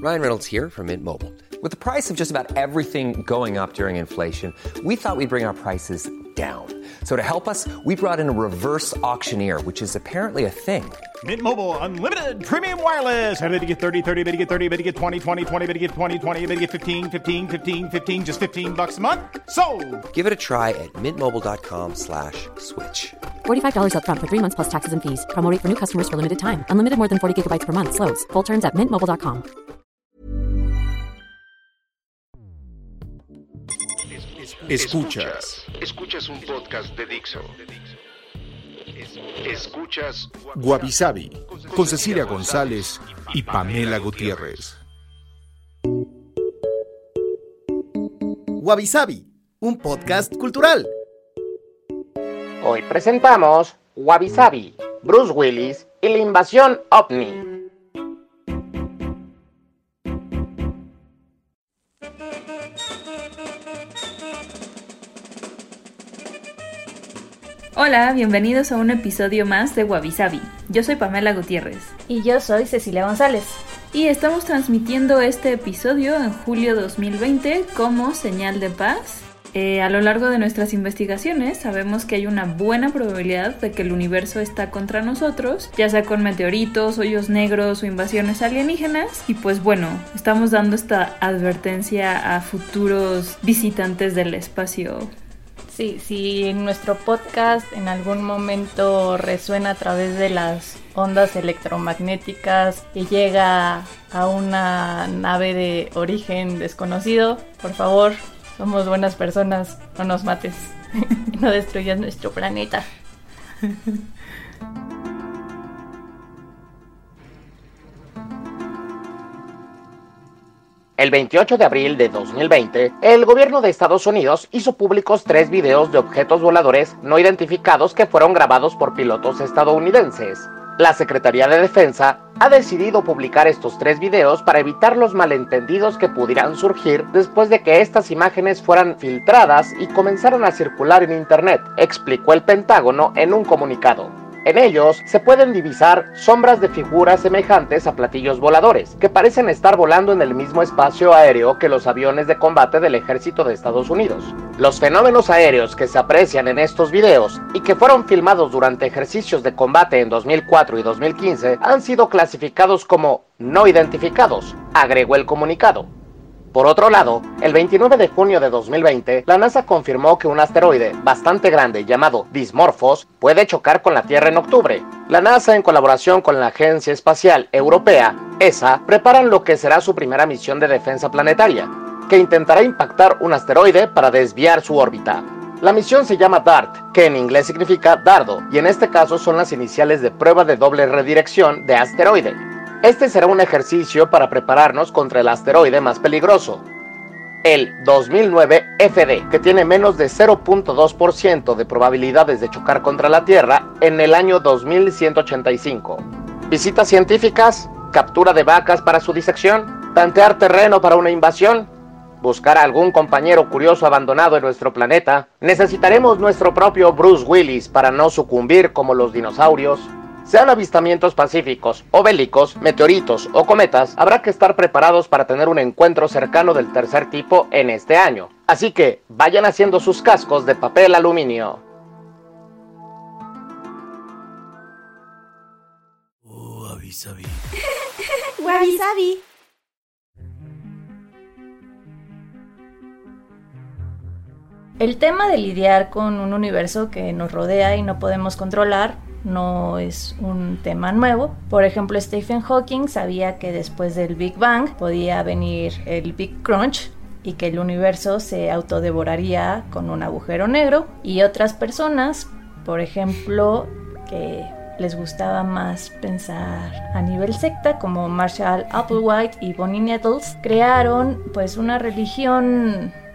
Ryan Reynolds here from Mint Mobile. With the price of just about everything going up during inflation, we thought we'd bring our prices down. So to help us, we brought in a reverse auctioneer, which is apparently a thing. Mint Mobile Unlimited Premium Wireless. How to get 30, 30, bit to get 30, bit to get 20, 20, 20, bit to get 20, 20, bit to get 15, 15, 15, 15, just $15 a month? Sold! Give it a try at mintmobile.com/switch. $45 up front for 3 months plus taxes and fees. Promo rate for new customers for limited time. Unlimited more than 40 gigabytes per month. Slows full terms at mintmobile.com. Escuchas un podcast de Dixo. Escuchas Wabi Sabi con Cecilia González y Pamela Gutiérrez. Wabi Sabi, un podcast cultural. Hoy presentamos Wabi Sabi, Bruce Willis y la invasión OVNI. Hola, bienvenidos a un episodio más de Wabi Sabi. Yo soy Pamela Gutiérrez. Y yo soy Cecilia González. Y estamos transmitiendo este episodio en julio 2020 como señal de paz. A lo largo de nuestras investigaciones sabemos que hay una buena probabilidad de que el universo está contra nosotros, ya sea con meteoritos, hoyos negros o invasiones alienígenas. Y pues bueno, estamos dando esta advertencia a futuros visitantes del espacio. Sí, si nuestro podcast en algún momento resuena a través de las ondas electromagnéticas y llega a una nave de origen desconocido, por favor, somos buenas personas, no nos mates, no destruyas nuestro planeta. El 28 de abril de 2020, el gobierno de Estados Unidos hizo públicos 3 videos de objetos voladores no identificados que fueron grabados por pilotos estadounidenses. La Secretaría de Defensa ha decidido publicar estos 3 videos para evitar los malentendidos que pudieran surgir después de que estas imágenes fueran filtradas y comenzaran a circular en Internet, explicó el Pentágono en un comunicado. En ellos se pueden divisar sombras de figuras semejantes a platillos voladores, que parecen estar volando en el mismo espacio aéreo que los aviones de combate del ejército de Estados Unidos. Los fenómenos aéreos que se aprecian en estos videos y que fueron filmados durante ejercicios de combate en 2004 y 2015 han sido clasificados como no identificados, agregó el comunicado. Por otro lado, el 29 de junio de 2020, la NASA confirmó que un asteroide bastante grande llamado Dismorphos puede chocar con la Tierra en octubre. La NASA, en colaboración con la Agencia Espacial Europea, ESA, preparan lo que será su primera misión de defensa planetaria, que intentará impactar un asteroide para desviar su órbita. La misión se llama DART, que en inglés significa dardo, y en este caso son las iniciales de prueba de doble redirección de asteroide. Este será un ejercicio para prepararnos contra el asteroide más peligroso, el 2009 FD, que tiene menos de 0.2% de probabilidades de chocar contra la Tierra en el año 2185. Visitas científicas, captura de vacas para su disección, tantear terreno para una invasión, buscar a algún compañero curioso abandonado en nuestro planeta. Necesitaremos nuestro propio Bruce Willis para no sucumbir como los dinosaurios. Sean avistamientos pacíficos o bélicos, meteoritos o cometas, habrá que estar preparados para tener un encuentro cercano del tercer tipo en este año. Así que vayan haciendo sus cascos de papel aluminio. Wabi Sabi. Wabi Sabi. El tema de lidiar con un universo que nos rodea y no podemos controlar no es un tema nuevo. Por ejemplo, Stephen Hawking sabía que después del Big Bang podía venir el Big Crunch y que el universo se autodevoraría con un agujero negro. Y otras personas, por ejemplo, que les gustaba más pensar a nivel secta, como Marshall Applewhite y Bonnie Nettles, crearon pues una religión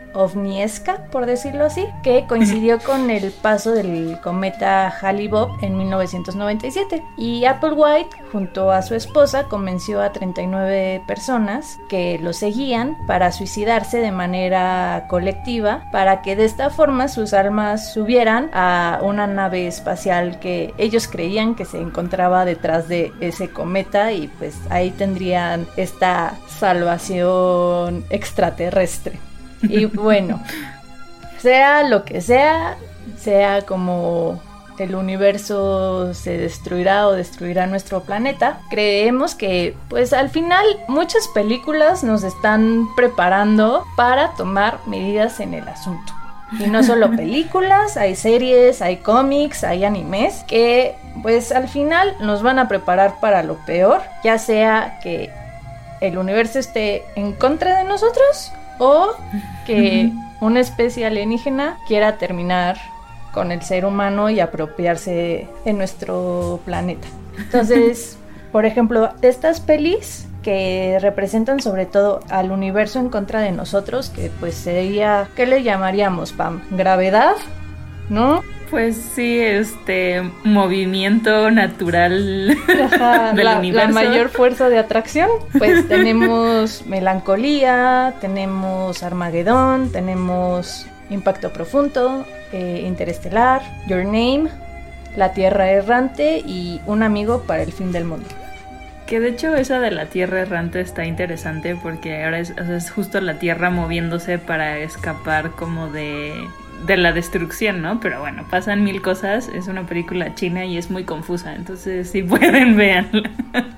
ovniesca, por decirlo así, que coincidió con el paso del cometa Hale-Bopp en 1997. Y Applewhite, junto a su esposa, convenció a 39 personas que lo seguían para suicidarse de manera colectiva, para que de esta forma sus almas subieran a una nave espacial que ellos creían que se encontraba detrás de ese cometa, y pues ahí tendrían esta salvación extraterrestre. Y bueno, sea lo que sea como el universo se destruirá o destruirá nuestro planeta, creemos que pues al final muchas películas nos están preparando para tomar medidas en el asunto. Y no solo películas, hay series, hay cómics, hay animes que pues al final nos van a preparar para lo peor, ya sea que el universo esté en contra de nosotros o que una especie alienígena quiera terminar con el ser humano y apropiarse de nuestro planeta. Entonces, por ejemplo, estas pelis que representan sobre todo al universo en contra de nosotros, que pues sería, ¿qué le llamaríamos, Pam? ¿Gravedad? ¿No? Pues sí, movimiento natural del universo. La mayor fuerza de atracción. Pues tenemos Melancolía, tenemos Armagedón, tenemos Impacto Profundo, Interestelar, Your Name, La Tierra Errante y Un Amigo para el Fin del Mundo. Que de hecho esa de la Tierra Errante está interesante porque ahora es justo la Tierra moviéndose para escapar como de la destrucción, ¿no? Pero bueno, pasan mil cosas, es una película china y es muy confusa, entonces si pueden, véanla.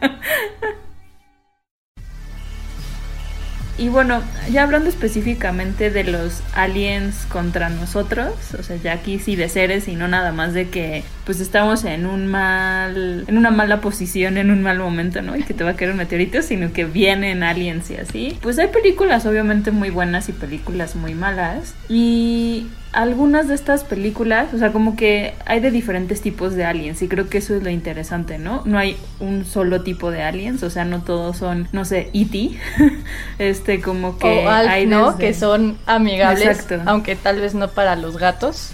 Y bueno, ya hablando específicamente de los aliens contra nosotros, o sea, ya aquí sí de seres y no nada más de que pues estamos en una mala posición, en un mal momento, ¿no? Y que te va a caer un meteorito, sino que vienen aliens y así. Pues hay películas obviamente muy buenas y películas muy malas. Y algunas de estas películas, o sea, como que hay de diferentes tipos de aliens y creo que eso es lo interesante, ¿no? No hay un solo tipo de aliens, o sea, no todos son, no sé, E.T. Como que o Alf, hay ¿no? desde... Que son amigables, exacto, aunque tal vez no para los gatos.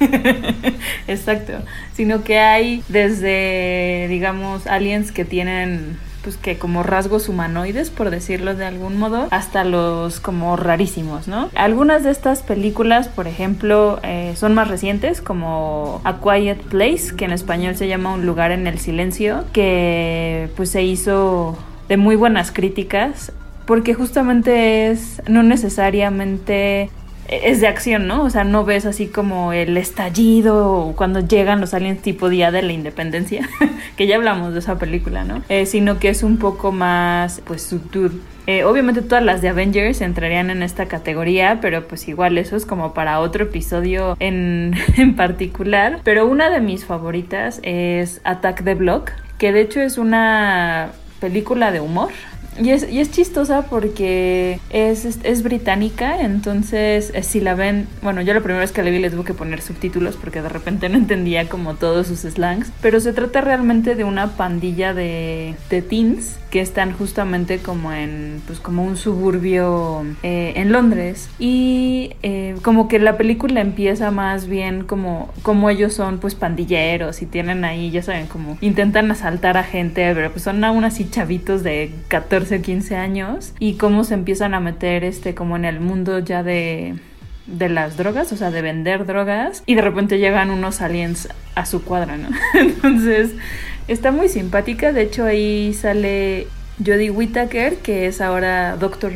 Exacto, sino que hay desde, digamos, aliens que tienen pues que como rasgos humanoides, por decirlo de algún modo, hasta los como rarísimos, ¿no? Algunas de estas películas, por ejemplo, son más recientes, como A Quiet Place, que en español se llama Un lugar en el silencio, que pues se hizo de muy buenas críticas, porque justamente no necesariamente es de acción, ¿no? O sea, no ves así como el estallido cuando llegan los aliens tipo Día de la Independencia, que ya hablamos de esa película, ¿no? Sino que es un poco más, pues, subtil. Obviamente todas las de Avengers entrarían en esta categoría, pero pues igual eso es como para otro episodio en particular. Pero una de mis favoritas es Attack the Block, que de hecho es una película de humor. Y es chistosa porque es británica, entonces si la ven, bueno, yo la primera vez que la vi le tuve que poner subtítulos porque de repente no entendía como todos sus slangs, pero se trata realmente de una pandilla de teens que están justamente como en, pues como un suburbio en Londres, y como que la película empieza más bien como ellos son pues pandilleros y tienen ahí, ya saben, como intentan asaltar a gente, pero pues son aún así chavitos de 14 o 15 años, y cómo se empiezan a meter como en el mundo ya de las drogas, o sea, de vender drogas, y de repente llegan unos aliens a su cuadra, ¿no? Entonces está muy simpática. De hecho ahí sale Jodie Whittaker, que es ahora Doctor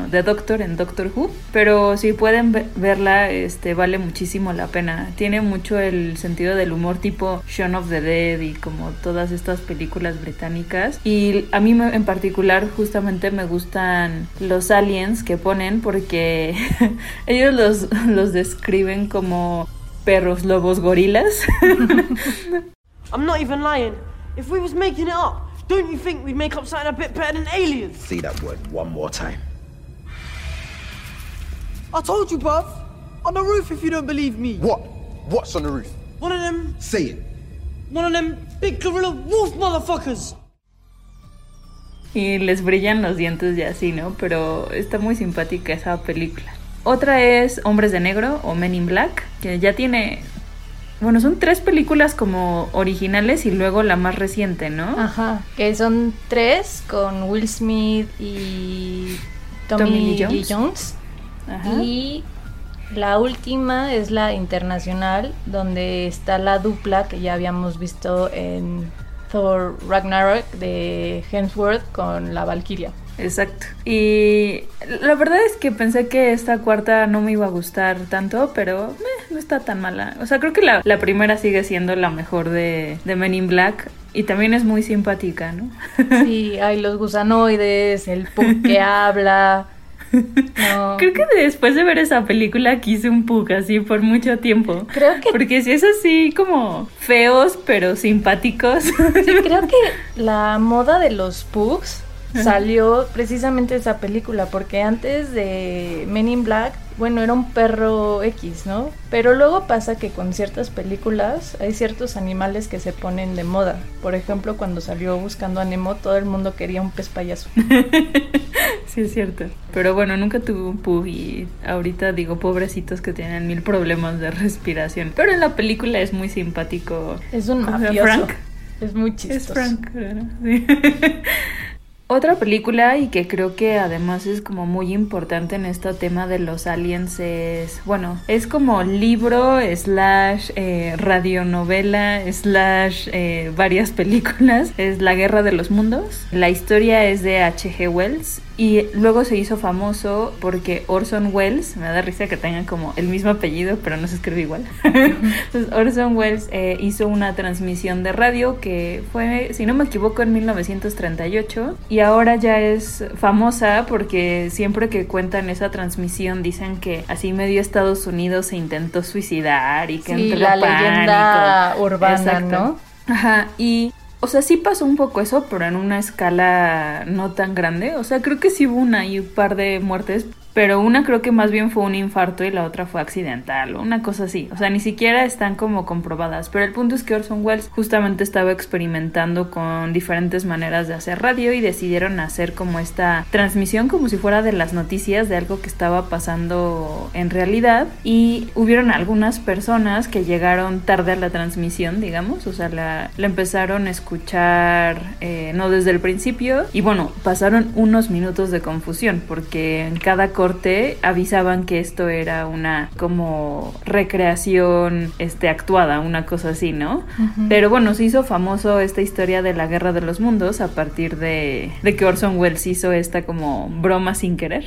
en Doctor Who, pero si pueden verla, vale muchísimo la pena. Tiene mucho el sentido del humor tipo Shaun of the Dead y como todas estas películas británicas, y a mí en particular justamente me gustan los aliens que ponen porque ellos los describen como perros, lobos, gorilas. I'm not even lying. If we was making it up, don't you think we'd make up something a bit better than aliens? Say that word one more time. I told you, bruv. On the roof if you don't believe me. What? What's on the roof? One of them. Say it. One of them big gorilla wolf motherfuckers. Y les brillan los dientes y así, ¿no? Pero está muy simpática esa película. Otra es Hombres de Negro o Men in Black, que ya tiene... Bueno, son 3 películas como originales y luego la más reciente, ¿no? Ajá, que son 3 con Will Smith y Tommy Lee Jones. Ajá. Y la última es la internacional, donde está la dupla que ya habíamos visto en Thor Ragnarok de Hemsworth con la Valkyria. Exacto. Y la verdad es que pensé que esta cuarta no me iba a gustar tanto, pero no está tan mala. O sea, creo que la primera sigue siendo la mejor de Men in Black. Y también es muy simpática, ¿no? Sí, hay los gusanoides, el Pug que habla. No. Creo que después de ver esa película quise un Pug así por mucho tiempo. Creo que... Porque si es así como feos pero simpáticos. Sí, creo que la moda de los Pugs salió precisamente de esa película, porque antes de Men in Black, bueno, era un perro X, ¿no? Pero luego pasa que con ciertas películas hay ciertos animales que se ponen de moda. Por ejemplo, cuando salió Buscando a Nemo, todo el mundo quería un pez payaso. Sí, es cierto. Pero bueno, nunca tuve un Pug y ahorita digo, pobrecitos que tienen 1000 problemas de respiración. Pero en la película es muy simpático. Es un mafioso. Frank. Es muy chistoso. Es Frank, ¿no? Sí. Otra película y que creo que además es como muy importante en este tema de los aliens es, bueno, es como libro / radionovela / varias películas, es La Guerra de los Mundos. La historia es de H.G. Wells y luego se hizo famoso porque Orson Welles, me da risa que tengan como el mismo apellido pero no se escribe igual. Entonces Orson Welles hizo una transmisión de radio que fue, si no me equivoco, en 1938 y ahora ya es famosa porque siempre que cuentan esa transmisión dicen que así medio Estados Unidos se intentó suicidar y que sí, entró la pánico. Leyenda urbana. Exacto. ¿No? Ajá, y o sea, sí pasó un poco eso, pero en una escala no tan grande. O sea, creo que sí hubo un par de muertes, pero una creo que más bien fue un infarto y la otra fue accidental o una cosa así. O sea, ni siquiera están como comprobadas. Pero el punto es que Orson Welles justamente estaba experimentando con diferentes maneras de hacer radio y decidieron hacer como esta transmisión como si fuera de las noticias de algo que estaba pasando en realidad. Y hubieron algunas personas que llegaron tarde a la transmisión, digamos. O sea, la empezaron a escuchar no desde el principio. Y bueno, pasaron unos minutos de confusión porque en cada corte avisaban que esto era una como recreación actuada, una cosa así, ¿no? Uh-huh. Pero bueno, se hizo famoso esta historia de la Guerra de los Mundos a partir de que Orson Welles hizo esta como broma sin querer.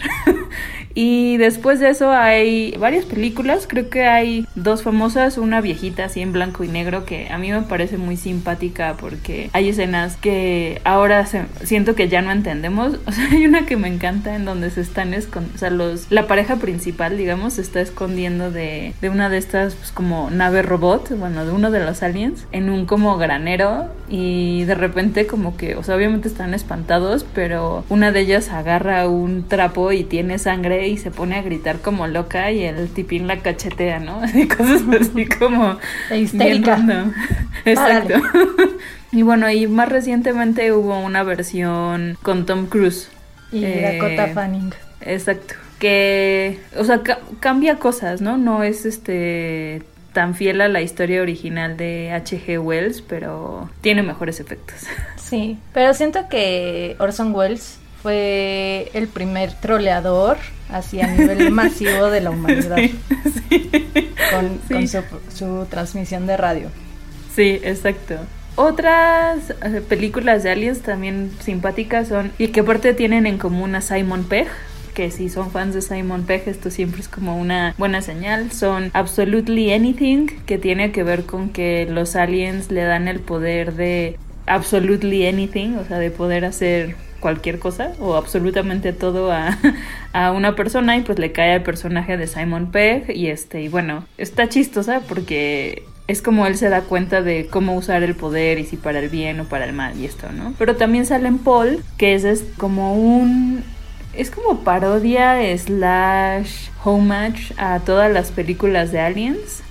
Y después de eso hay varias películas, creo que hay 2 famosas, una viejita así en blanco y negro que a mí me parece muy simpática porque hay escenas que ahora siento que ya no entendemos. O sea, hay una que me encanta en donde se están o sea, la pareja principal, digamos, se está escondiendo de una de estas pues, como nave robot, bueno, de uno de los aliens, en un como granero y de repente como que, o sea, obviamente están espantados, pero una de ellas agarra un trapo y tiene sangre y se pone a gritar como loca y el tipín la cachetea, ¿no? Así, cosas así como histérica. Exacto. Y bueno, y más recientemente hubo una versión con Tom Cruise y Dakota Fanning. Exacto. Que, o sea, cambia cosas, ¿no? No es tan fiel a la historia original de H.G. Wells, pero tiene mejores efectos. Sí, pero siento que Orson Welles fue el primer troleador así a nivel masivo de la humanidad. Sí. Con su transmisión de radio. Sí, exacto. Otras películas de aliens también simpáticas son, y que aparte tienen en común a Simon Pegg, que si son fans de Simon Pegg, esto siempre es como una buena señal. Son Absolutely Anything, que tiene que ver con que los aliens le dan el poder de absolutely anything, o sea, de poder hacer cualquier cosa o absolutamente todo a una persona, y pues le cae al personaje de Simon Pegg y bueno, está chistosa porque es como él se da cuenta de cómo usar el poder y si para el bien o para el mal y esto, ¿no? Pero también sale en Paul, que es como parodia / homage a todas las películas de aliens.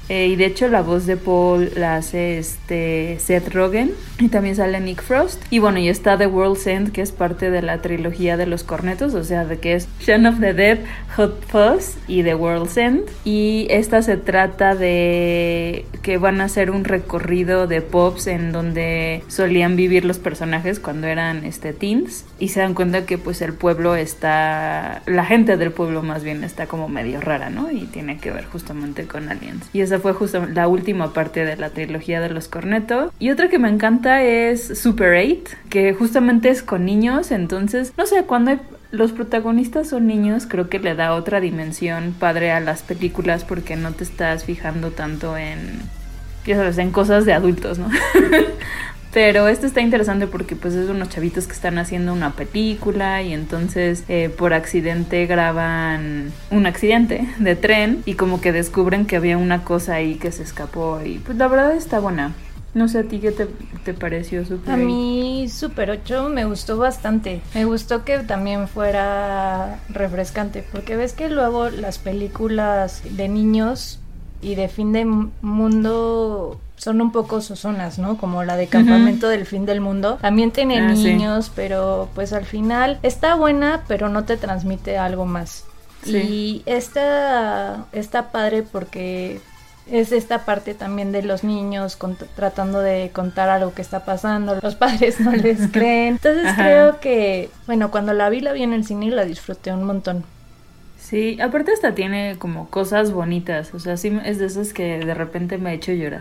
y de hecho la voz de Paul la hace Seth Rogen, y también sale Nick Frost. Y bueno, y está The World's End, que es parte de la trilogía de los cornetos, o sea, de que es Shaun of the Dead, Hot Fuzz y The World's End. Y esta se trata de que van a hacer un recorrido de pubs en donde solían vivir los personajes cuando eran teens, y se dan cuenta que pues el pueblo la gente del pueblo más bien está como medio rara, ¿no? Y tiene que ver justamente con aliens. Y esa fue justamente la última parte de la trilogía de los Cornetto. Y otra que me encanta es Super 8, que justamente es con niños. Entonces, no sé, cuando los protagonistas son niños, creo que le da otra dimensión padre a las películas, porque no te estás fijando tanto en, ya sabes, en cosas de adultos, ¿no? Pero esto está interesante porque pues es unos chavitos que están haciendo una película, y entonces por accidente graban un accidente de tren y como que descubren que había una cosa ahí que se escapó, y pues la verdad está buena. No sé, ¿a ti qué te pareció Super 8? A mí Super 8 me gustó bastante. Me gustó que también fuera refrescante, porque ves que luego las películas de niños y de fin de mundo son un poco sosonas, ¿no? Como la de Campamento del Fin del Mundo. También tiene niños, sí, pero pues al final está buena, pero no te transmite algo más. Sí. Y está padre porque es esta parte también de los niños tratando de contar algo que está pasando. Los padres no les creen. Entonces creo que, bueno, cuando la vi en el cine y la disfruté un montón. Sí, aparte esta tiene como cosas bonitas, o sea, sí es de esas que de repente me ha hecho llorar.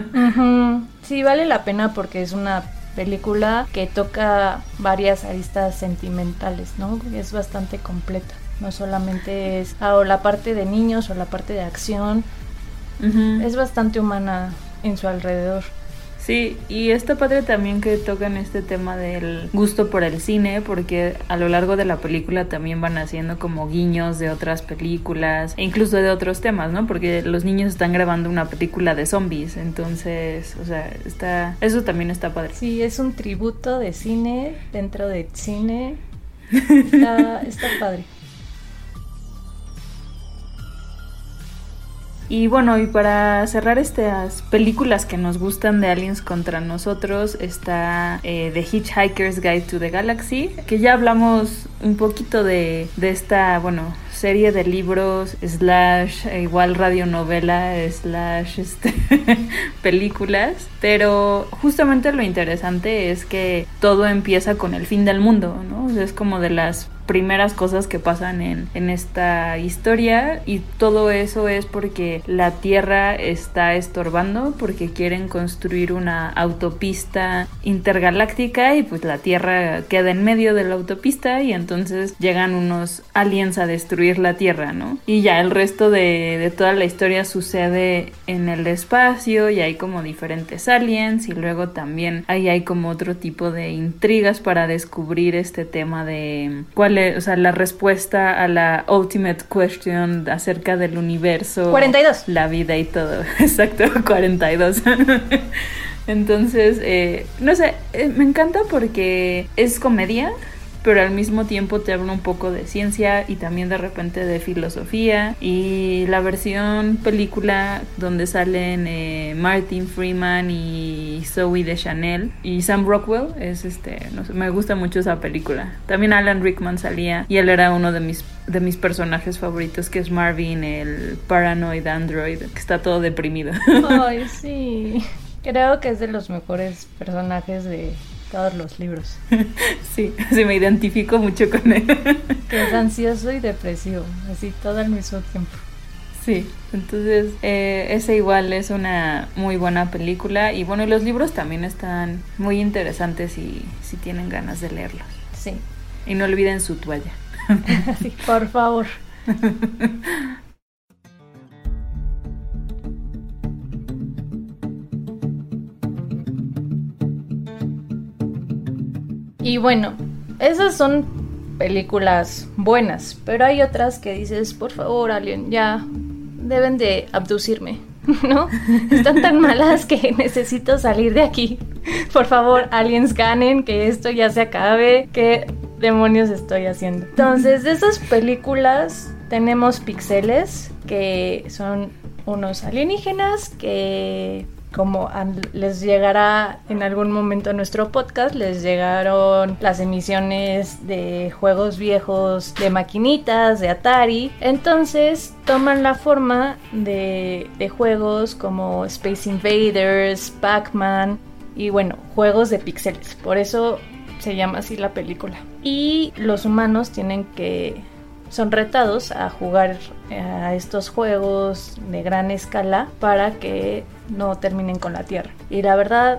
Sí, vale la pena porque es una película que toca varias aristas sentimentales, ¿no? Es bastante completa, no solamente es o la parte de niños o la parte de acción, es bastante humana en su alrededor. Sí, y está padre también que tocan este tema del gusto por el cine, porque a lo largo de la película también van haciendo como guiños de otras películas, e incluso de otros temas, ¿no? Porque los niños están grabando una película de zombies, entonces, o sea, eso también está padre. Sí, es un tributo de cine dentro de cine, está padre. Y bueno, y para cerrar estas películas que nos gustan de Aliens contra nosotros, está The Hitchhiker's Guide to the Galaxy, que ya hablamos un poquito de esta, bueno, serie de libros / igual radionovela / películas, pero justamente lo interesante es que todo empieza con el fin del mundo, ¿no? O sea, es como de las primeras cosas que pasan en esta historia, y todo eso es porque la Tierra está estorbando, porque quieren construir una autopista intergaláctica y pues la Tierra queda en medio de la autopista, y entonces llegan unos aliens a destruir la Tierra, ¿no? Y ya el resto de toda la historia sucede en el espacio, y hay como diferentes aliens, y luego también ahí hay como otro tipo de intrigas para descubrir este tema de cuál es, o sea, la respuesta a la ultimate question acerca del universo, 42, la vida y todo. Exacto, 42. Entonces, no sé, me encanta porque es comedia, pero al mismo tiempo te habla un poco de ciencia y también de repente de filosofía. Y la versión película donde salen Martin Freeman y Zooey Deschanel y Sam Rockwell es no sé, me gusta mucho esa película. También Alan Rickman salía, y él era uno de mis personajes favoritos, que es Marvin, el paranoid android que está todo deprimido. Ay, sí, creo que es de los mejores personajes de todos los libros. Sí, me identifico mucho con él. Que es ansioso y depresivo, así todo al mismo tiempo. Sí, entonces esa igual es una muy buena película, y bueno, los libros también están muy interesantes si tienen ganas de leerlos. Sí. Y no olviden su toalla. Sí, por favor. Y bueno, esas son películas buenas, pero hay otras que dices, por favor, Alien, ya deben de abducirme, ¿no? Están tan malas que necesito salir de aquí. Por favor, aliens ganen, que esto ya se acabe, ¿qué demonios estoy haciendo? Entonces, de esas películas tenemos Pixeles, que son unos alienígenas que, como les llegará en algún momento a nuestro podcast, les llegaron las emisiones de juegos viejos de maquinitas, de Atari. Entonces toman la forma de juegos como Space Invaders, Pac-Man y bueno, juegos de píxeles. Por eso se llama así la película. Y los humanos son retados a jugar a estos juegos de gran escala para que no terminen con la Tierra. Y la verdad,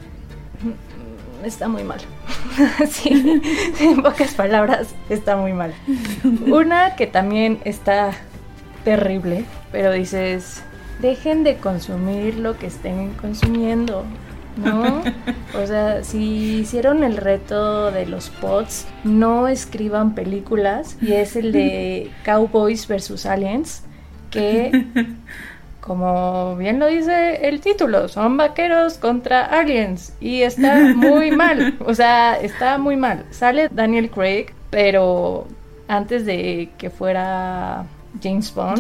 está muy mal. Sí, en pocas palabras, está muy mal. Una que también está terrible, pero dices, dejen de consumir lo que estén consumiendo, ¿no? O sea, si hicieron el reto de los pods, no escriban películas, y es el de Cowboys vs Aliens, que, como bien lo dice el título, son vaqueros contra aliens, y está muy mal, o sea, está muy mal. Sale Daniel Craig, pero antes de que fuera James Bond.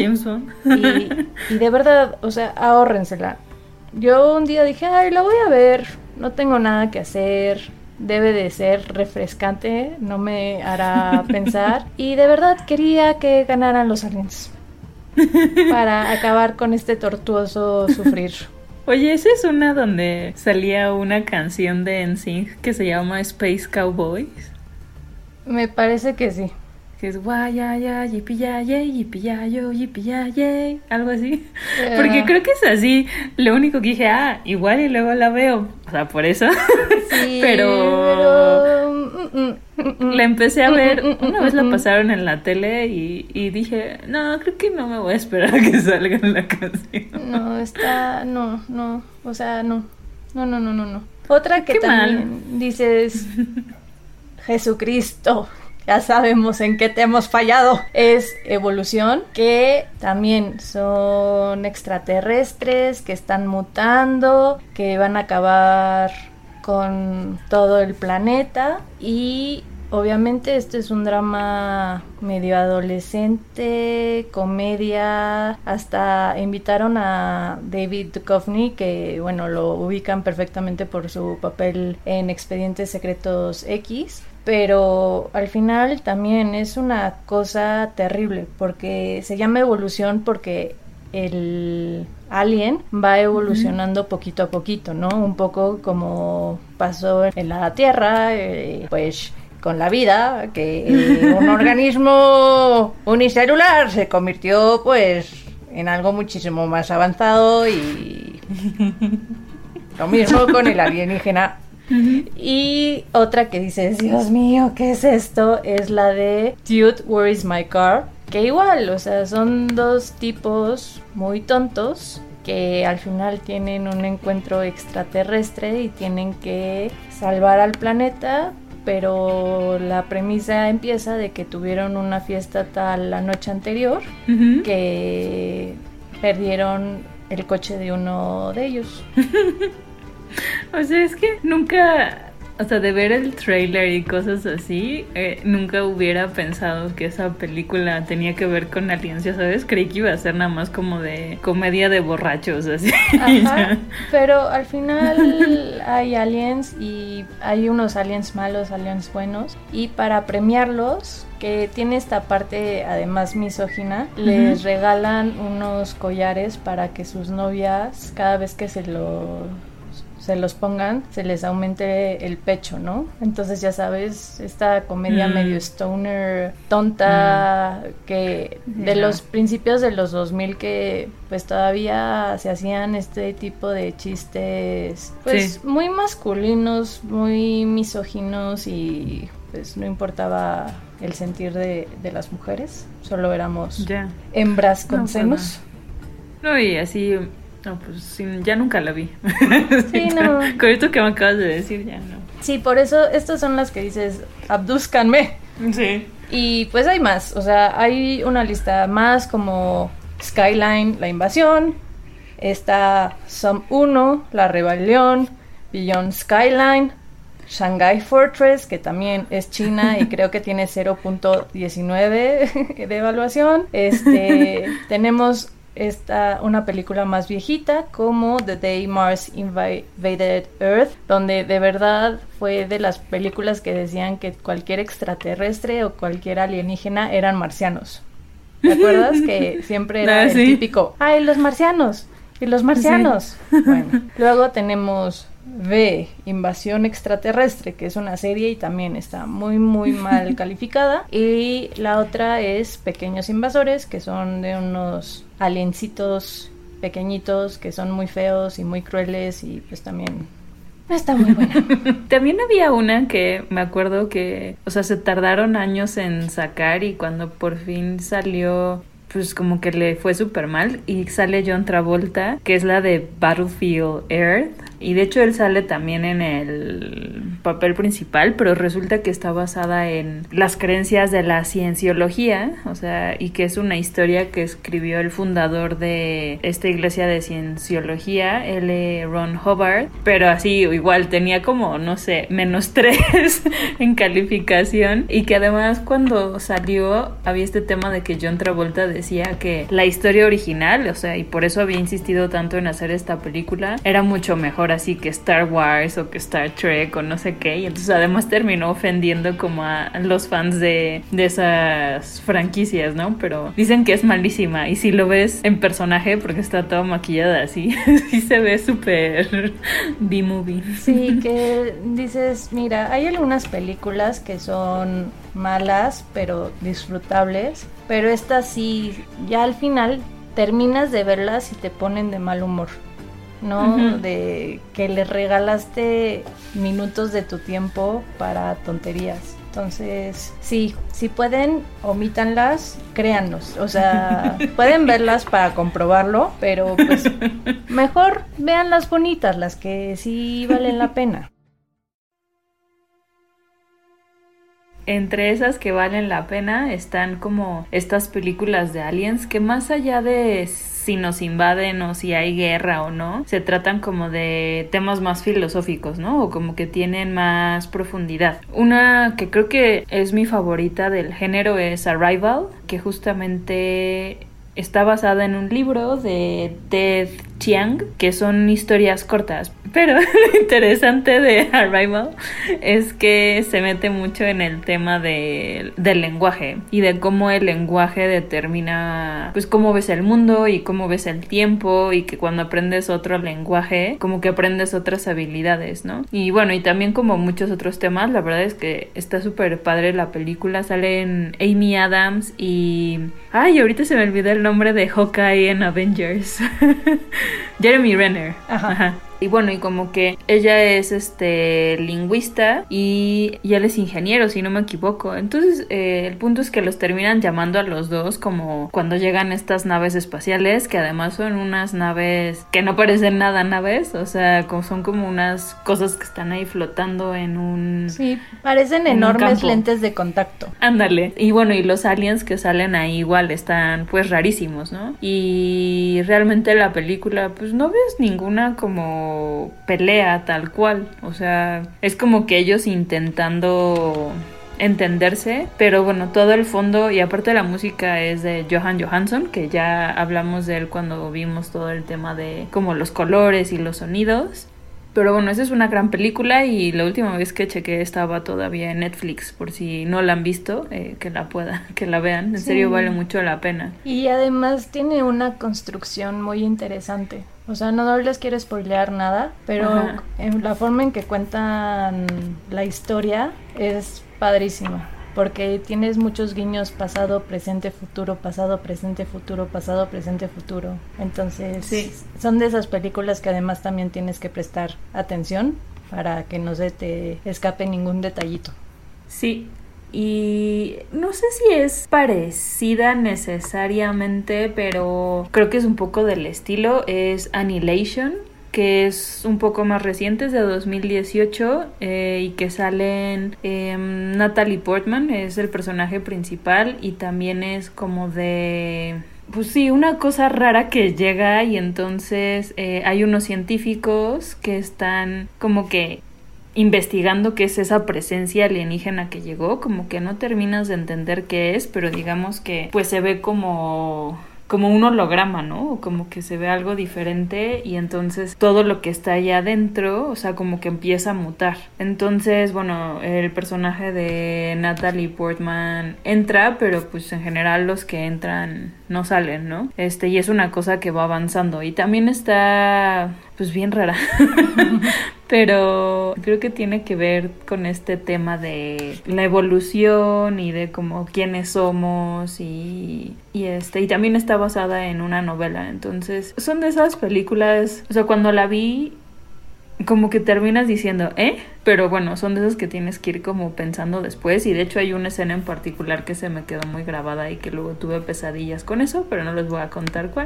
Y de verdad, o sea, ahórrensela. Yo un día dije, ay, la voy a ver, no tengo nada que hacer, debe de ser refrescante, no me hará pensar. Y de verdad quería que ganaran los aliens para acabar con este tortuoso sufrir. Oye, esa es una donde salía una canción de NSYNC que se llama Space Cowboys. Me parece que sí. Que es guayaya, yipi-yay, yipi-yayo, yipi-yay, algo así. Porque creo que es así. Lo único que dije, igual y luego la veo. O sea, por eso. Sí, pero... La empecé a ver. Una vez la pasaron en la tele y dije, no, creo que no me voy a esperar a que salga la canción. No, no. O sea, no. No. Otra que también dices, Jesucristo, ya sabemos en qué te hemos fallado, es Evolución, que también son extraterrestres que están mutando, que van a acabar con todo el planeta. Y obviamente este es un drama medio adolescente, comedia. Hasta invitaron a David Duchovny, que bueno, lo ubican perfectamente por su papel en Expedientes Secretos X. Pero al final también es una cosa terrible, porque se llama Evolución porque el alien va evolucionando poquito a poquito, ¿no? Un poco como pasó en la Tierra, pues con la vida, que un organismo unicelular se convirtió pues en algo muchísimo más avanzado, y lo mismo con el alienígena. Y otra que dices, Dios mío, ¿qué es esto? Es la de Dude, Where is my car? Que igual, o sea, son dos tipos muy tontos que al final tienen un encuentro extraterrestre y tienen que salvar al planeta, pero la premisa empieza de que tuvieron una fiesta tal la noche anterior que perdieron el coche de uno de ellos. O sea, es que nunca, o sea, de ver el tráiler y cosas así, nunca hubiera pensado que esa película tenía que ver con aliens, ya sabes, creí que iba a ser nada más como de comedia de borrachos, así. Ajá, pero al final hay aliens, y hay unos aliens malos, aliens buenos, y para premiarlos, que tiene esta parte además misógina, les regalan unos collares para que sus novias, cada vez que se los pongan, se les aumente el pecho, ¿no? Entonces ya sabes, esta comedia medio stoner, tonta, que de los principios de los 2000, que pues todavía se hacían este tipo de chistes pues muy masculinos, muy misóginos, y pues no importaba el sentir de las mujeres, solo éramos hembras con senos. No, y así... No, pues sí, ya nunca la vi. Sí, no. Con esto que me acabas de decir, ya no. Sí, por eso estas son las que dices, abdúzcanme. Sí. Y pues hay más, o sea, hay una lista más, como Skyline, La Invasión, está Sum 1, La Rebelión, Beyond Skyline, Shanghai Fortress, que también es China y creo que tiene 0.19 de evaluación. Tenemos una película más viejita como The Day Mars Invaded Earth, donde de verdad fue de las películas que decían que cualquier extraterrestre o cualquier alienígena eran marcianos. ¿Te acuerdas? Que siempre era el típico, ¡ay, los marcianos! ¡Y los marcianos! Sí. Bueno, luego tenemos V, Invasión Extraterrestre, que es una serie y también está muy muy mal calificada. Y la otra es Pequeños Invasores, que son de unos aliencitos pequeñitos que son muy feos y muy crueles y pues también está muy buena. También había una que me acuerdo que, o sea, se tardaron años en sacar y cuando por fin salió, pues como que le fue súper mal y sale John Travolta, que es la de Battlefield Earth, y de hecho él sale también en el papel principal, pero resulta que está basada en las creencias de la cienciología, o sea, y que es una historia que escribió el fundador de esta iglesia de cienciología, L. Ron Hubbard, pero así igual tenía como, no sé, -3 en calificación, y que además cuando salió había este tema de que John Travolta decía que la historia original, o sea, y por eso había insistido tanto en hacer esta película, era mucho mejor así que Star Wars o que Star Trek o no sé qué, y entonces además terminó ofendiendo como a los fans de esas franquicias, ¿no? Pero dicen que es malísima, y si lo ves en personaje, porque está toda maquillada así, sí se ve súper B-movie. Sí, que dices, mira, hay algunas películas que son malas pero disfrutables, pero estas sí, ya al final terminas de verlas y te ponen de mal humor, ¿no? Uh-huh. De que le regalaste minutos de tu tiempo para tonterías. Entonces, sí, si pueden, omítanlas, créannos. O sea, pueden verlas para comprobarlo, pero pues mejor vean las bonitas, las que sí valen la pena. Entre esas que valen la pena están como estas películas de aliens que más allá de si nos invaden o si hay guerra o no, se tratan como de temas más filosóficos, ¿no? O como que tienen más profundidad. Una que creo que es mi favorita del género es Arrival, que justamente está basada en un libro de Ted Chiang, que son historias cortas. Pero lo interesante de Arrival es que se mete mucho en el tema del lenguaje y de cómo el lenguaje determina pues cómo ves el mundo y cómo ves el tiempo, y que cuando aprendes otro lenguaje como que aprendes otras habilidades, ¿no? Y bueno, y también como muchos otros temas, la verdad es que está súper padre la película. Salen Amy Adams y... ay, ahorita se me olvidó el nombre de Hawkeye en Avengers. Jeremy Renner. Ajá. Y bueno, y como que ella es lingüista y él es ingeniero, si no me equivoco. Entonces el punto es que los terminan llamando a los dos como cuando llegan estas naves espaciales, que además son unas naves que no parecen nada naves, o sea, son como unas cosas que están ahí flotando en un... sí, parecen enormes lentes de contacto. Ándale. Y bueno, y los aliens que salen ahí igual están pues rarísimos, ¿no? Y realmente la película pues no ves ninguna como pelea tal cual, o sea, es como que ellos intentando entenderse, pero bueno, todo el fondo y aparte la música es de Johan Johansson, que ya hablamos de él cuando vimos todo el tema de como los colores y los sonidos. Pero bueno, esa es una gran película y la última vez que chequé estaba todavía en Netflix, por si no la han visto, que la vean, en serio vale mucho la pena. Y además tiene una construcción muy interesante, o sea, no les quiero spoilear nada, pero en la forma en que cuentan la historia es padrísima. Porque tienes muchos guiños pasado, presente, futuro, pasado, presente, futuro, pasado, presente, futuro. Entonces, sí, son de esas películas que además también tienes que prestar atención para que no se te escape ningún detallito. Sí, y no sé si es parecida necesariamente, pero creo que es un poco del estilo. Es Annihilation, que es un poco más reciente, es de 2018, y que salen Natalie Portman, es el personaje principal, y también es como de... pues sí, una cosa rara que llega y entonces hay unos científicos que están como que investigando qué es esa presencia alienígena que llegó, como que no terminas de entender qué es, pero digamos que pues se ve como como un holograma, ¿no? Como que se ve algo diferente y entonces todo lo que está allá adentro, o sea, como que empieza a mutar. Entonces, bueno, el personaje de Natalie Portman entra, pero pues en general los que entran no salen, ¿no? Y es una cosa que va avanzando y también está pues bien rara. Pero creo que tiene que ver con este tema de la evolución y de como quiénes somos y también está basada en una novela. Entonces, son de esas películas, o sea, cuando la vi como que terminas diciendo, pero bueno, son de esas que tienes que ir como pensando después, y de hecho hay una escena en particular que se me quedó muy grabada y que luego tuve pesadillas con eso, pero no les voy a contar cuál.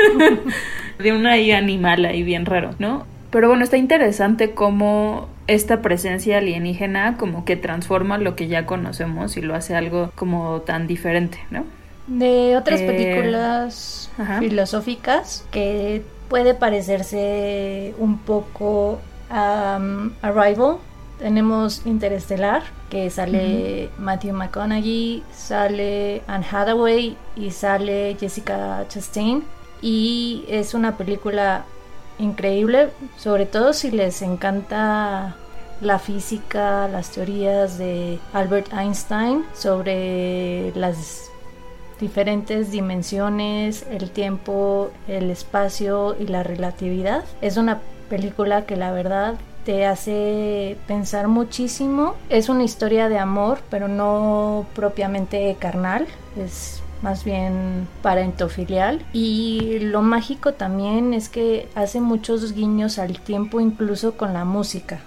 De una animal ahí bien raro, ¿no? Pero bueno, está interesante cómo esta presencia alienígena como que transforma lo que ya conocemos y lo hace algo como tan diferente, ¿no? De otras películas filosóficas que puede parecerse un poco a Arrival, tenemos Interestelar, que sale Matthew McConaughey, sale Anne Hathaway y sale Jessica Chastain, y es una película increíble, sobre todo si les encanta la física, las teorías de Albert Einstein sobre las diferentes dimensiones, el tiempo, el espacio y la relatividad. Es una película que la verdad te hace pensar muchísimo. Es una historia de amor, pero no propiamente carnal, es más bien parentofilial, y lo mágico también es que hace muchos guiños al tiempo, incluso con la música,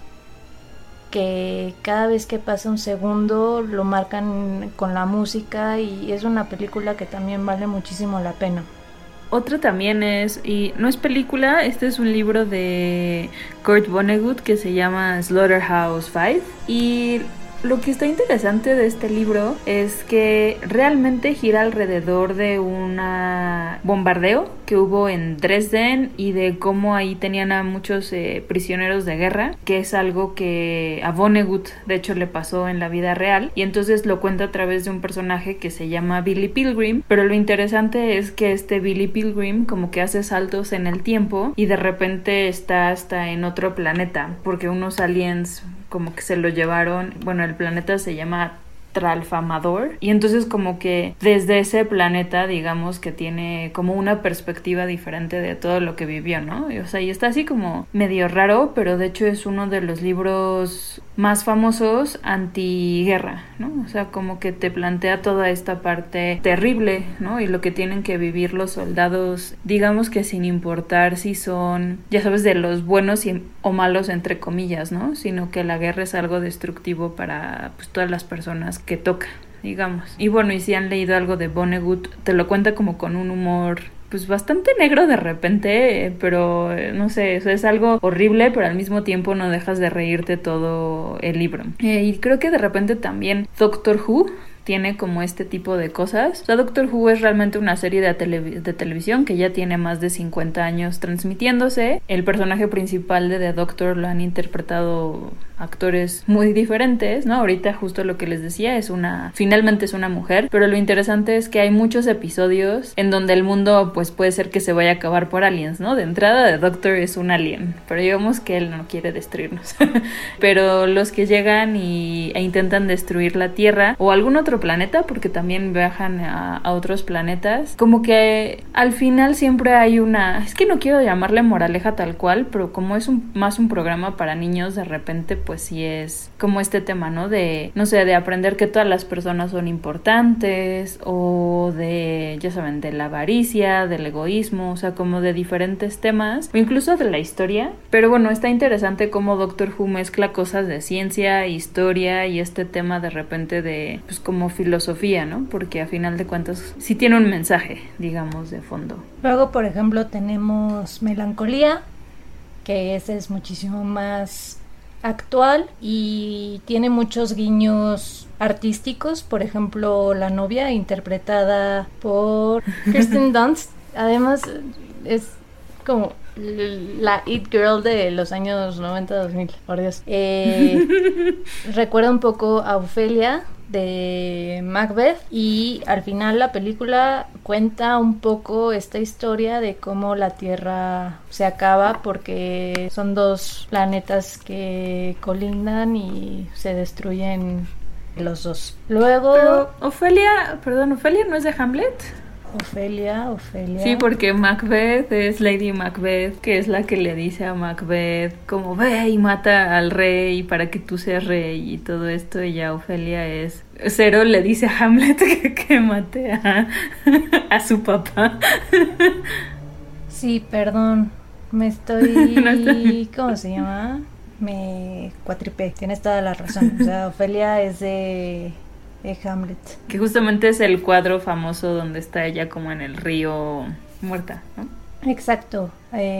que cada vez que pasa un segundo lo marcan con la música, y es una película que también vale muchísimo la pena. Otra también es, y no es película, este es un libro de Kurt Vonnegut que se llama Slaughterhouse-Five, y lo que está interesante de este libro es que realmente gira alrededor de un bombardeo que hubo en Dresden y de cómo ahí tenían a muchos prisioneros de guerra, que es algo que a Vonnegut de hecho le pasó en la vida real, y entonces lo cuenta a través de un personaje que se llama Billy Pilgrim. Pero lo interesante es que este Billy Pilgrim como que hace saltos en el tiempo y de repente está hasta en otro planeta, porque unos aliens como que se lo llevaron, bueno, el planeta se llama Tralfamador, y entonces como que desde ese planeta digamos que tiene como una perspectiva diferente de todo lo que vivió, ¿no? O sea, y está así como medio raro, pero de hecho es uno de los libros más famosos antiguerra, ¿no? O sea, como que te plantea toda esta parte terrible, ¿no? Y lo que tienen que vivir los soldados, digamos que sin importar si son, ya sabes, de los buenos o malos entre comillas, ¿no? Sino que la guerra es algo destructivo para pues todas las personas que toca, digamos. Y bueno, y si han leído algo de Vonnegut, te lo cuenta como con un humor pues bastante negro de repente, pero no sé, eso es algo horrible, pero al mismo tiempo no dejas de reírte todo el libro. Y creo que de repente también Doctor Who tiene como este tipo de cosas. O sea, Doctor Who es realmente una serie de televisión que ya tiene más de 50 años transmitiéndose. El personaje principal de The Doctor lo han interpretado actores muy diferentes, ¿no? Ahorita justo lo que les decía finalmente es una mujer, pero lo interesante es que hay muchos episodios en donde el mundo pues puede ser que se vaya a acabar por aliens, ¿no? De entrada The Doctor es un alien, pero digamos que él no quiere destruirnos. Pero los que llegan e intentan destruir la Tierra o algún otro planeta, porque también viajan a otros planetas, como que al final siempre hay es que no quiero llamarle moraleja tal cual, pero como es más un programa para niños, de repente pues sí es como este tema, ¿no? De, no sé, de aprender que todas las personas son importantes, o de, ya saben, de la avaricia, del egoísmo, o sea, como de diferentes temas, o incluso de la historia. Pero bueno, está interesante cómo Doctor Who mezcla cosas de ciencia, historia y este tema de repente de, pues como filosofía, ¿no? Porque a final de cuentas sí tiene un mensaje, digamos, de fondo. Luego, por ejemplo, tenemos Melancolía, que ese es muchísimo más actual y tiene muchos guiños artísticos. Por ejemplo, la novia, interpretada por Kirsten Dunst, además es como la It Girl de los años 90-2000, por Dios. Recuerda un poco a Ofelia de Macbeth, y al final la película cuenta un poco esta historia de cómo la Tierra se acaba porque son dos planetas que colindan y se destruyen los dos. Luego... Pero Ofelia no es de Hamlet. Ofelia. Sí, porque Macbeth es Lady Macbeth, que es la que le dice a Macbeth como ve y mata al rey para que tú seas rey y todo esto, y ya Ofelia es... Cero le dice a Hamlet que mate a su papá. Sí, perdón, me estoy... ¿Cómo se llama? Me cuatripé, tienes toda la razón. O sea, Ofelia es de Hamlet. Que justamente es el cuadro famoso donde está ella como en el río muerta, ¿no? Exacto,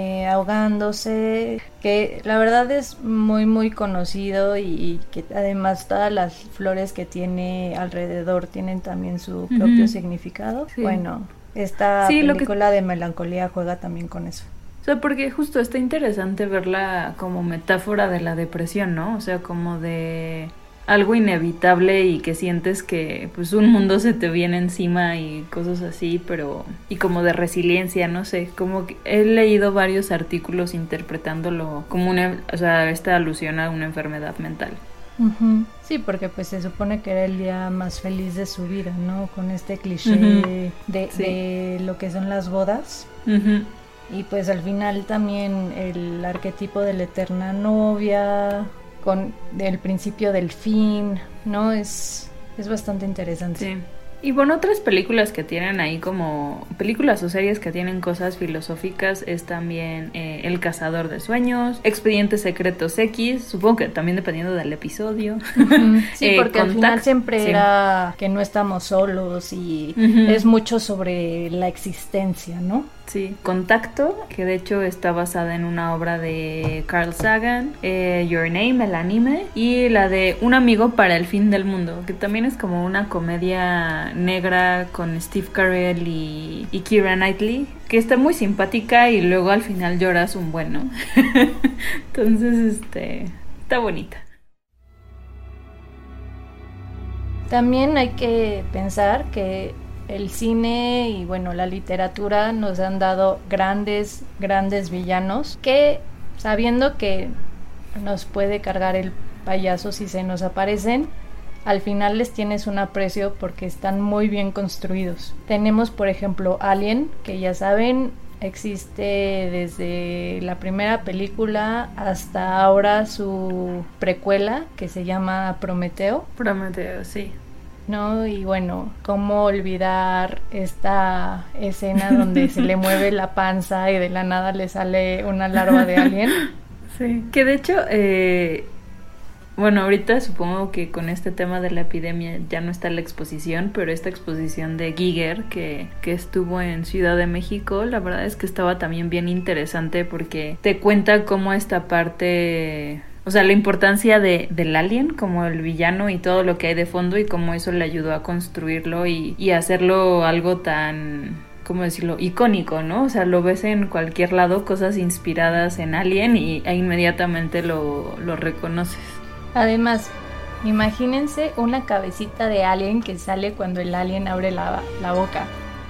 ahogándose, que la verdad es muy muy conocido y que además todas las flores que tiene alrededor tienen también su propio significado. Sí. Bueno, esta película de melancolía juega también con eso. O sea, porque justo está interesante verla como metáfora de la depresión, ¿no? O sea, como de algo inevitable y que sientes que pues un mundo se te viene encima y cosas así, pero... Y como de resiliencia, no sé, como que he leído varios artículos interpretándolo como esta alusión a una enfermedad mental. Uh-huh. Sí, porque pues se supone que era el día más feliz de su vida, ¿no? Con este cliché de lo que son las bodas. Uh-huh. Y pues al final también el arquetipo de la eterna novia, con el principio del fin, ¿no? Es bastante interesante. Sí. Y bueno, otras películas que tienen ahí como... películas o series que tienen cosas filosóficas es también El Cazador de Sueños, Expedientes Secretos X, supongo que también dependiendo del episodio. Uh-huh. Sí, porque al final siempre era que no estamos solos y es mucho sobre la existencia, ¿no? Sí, Contacto, que de hecho está basada en una obra de Carl Sagan, Your Name, el anime, y la de Un amigo para el fin del mundo, que también es como una comedia negra con Steve Carell y Keira Knightley, que está muy simpática y luego al final lloras un buen, ¿no? Entonces, está bonita. También hay que pensar que el cine y bueno, la literatura nos han dado grandes villanos que, sabiendo que nos puede cargar el payaso si se nos aparecen, al final les tienes un aprecio porque están muy bien construidos. Tenemos, por ejemplo, Alien, que ya saben, existe desde la primera película hasta ahora su precuela, que se llama Prometeo. Prometeo, sí. ¿No? Y bueno, ¿cómo olvidar esta escena donde se le mueve la panza y de la nada le sale una larva de alien? Sí, que de hecho, bueno, ahorita supongo que con este tema de la epidemia ya no está la exposición, pero esta exposición de Giger que estuvo en Ciudad de México, la verdad es que estaba también bien interesante porque te cuenta cómo esta parte... O sea, la importancia del alien como el villano y todo lo que hay de fondo y cómo eso le ayudó a construirlo y hacerlo algo tan, ¿cómo decirlo?, icónico, ¿no? O sea, lo ves en cualquier lado, cosas inspiradas en Alien e inmediatamente lo reconoces. Además, imagínense una cabecita de alien que sale cuando el alien abre la boca.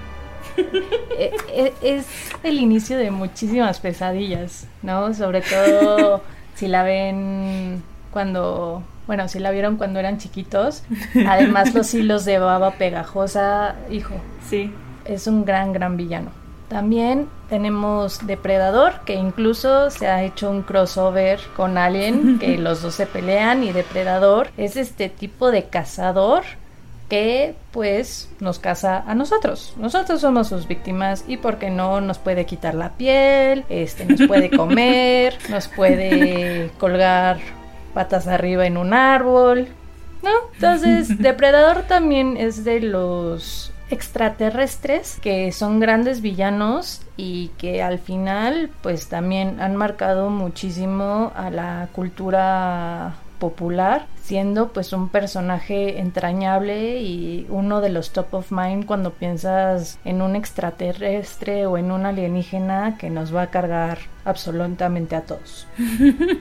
Es el inicio de muchísimas pesadillas, ¿no? Sobre todo... Si la ven si la vieron cuando eran chiquitos, además los hilos de baba pegajosa, hijo, sí, es un gran villano. También tenemos Depredador, que incluso se ha hecho un crossover con Alien, que los dos se pelean, y Depredador es este tipo de cazador que pues nos caza a nosotros. Nosotros somos sus víctimas y por qué no nos puede quitar la piel, nos puede comer, nos puede colgar patas arriba en un árbol, ¿no? Entonces, Depredador también es de los extraterrestres que son grandes villanos y que al final pues también han marcado muchísimo a la cultura popular, siendo pues un personaje entrañable y uno de los top of mind cuando piensas en un extraterrestre o en un alienígena que nos va a cargar absolutamente a todos.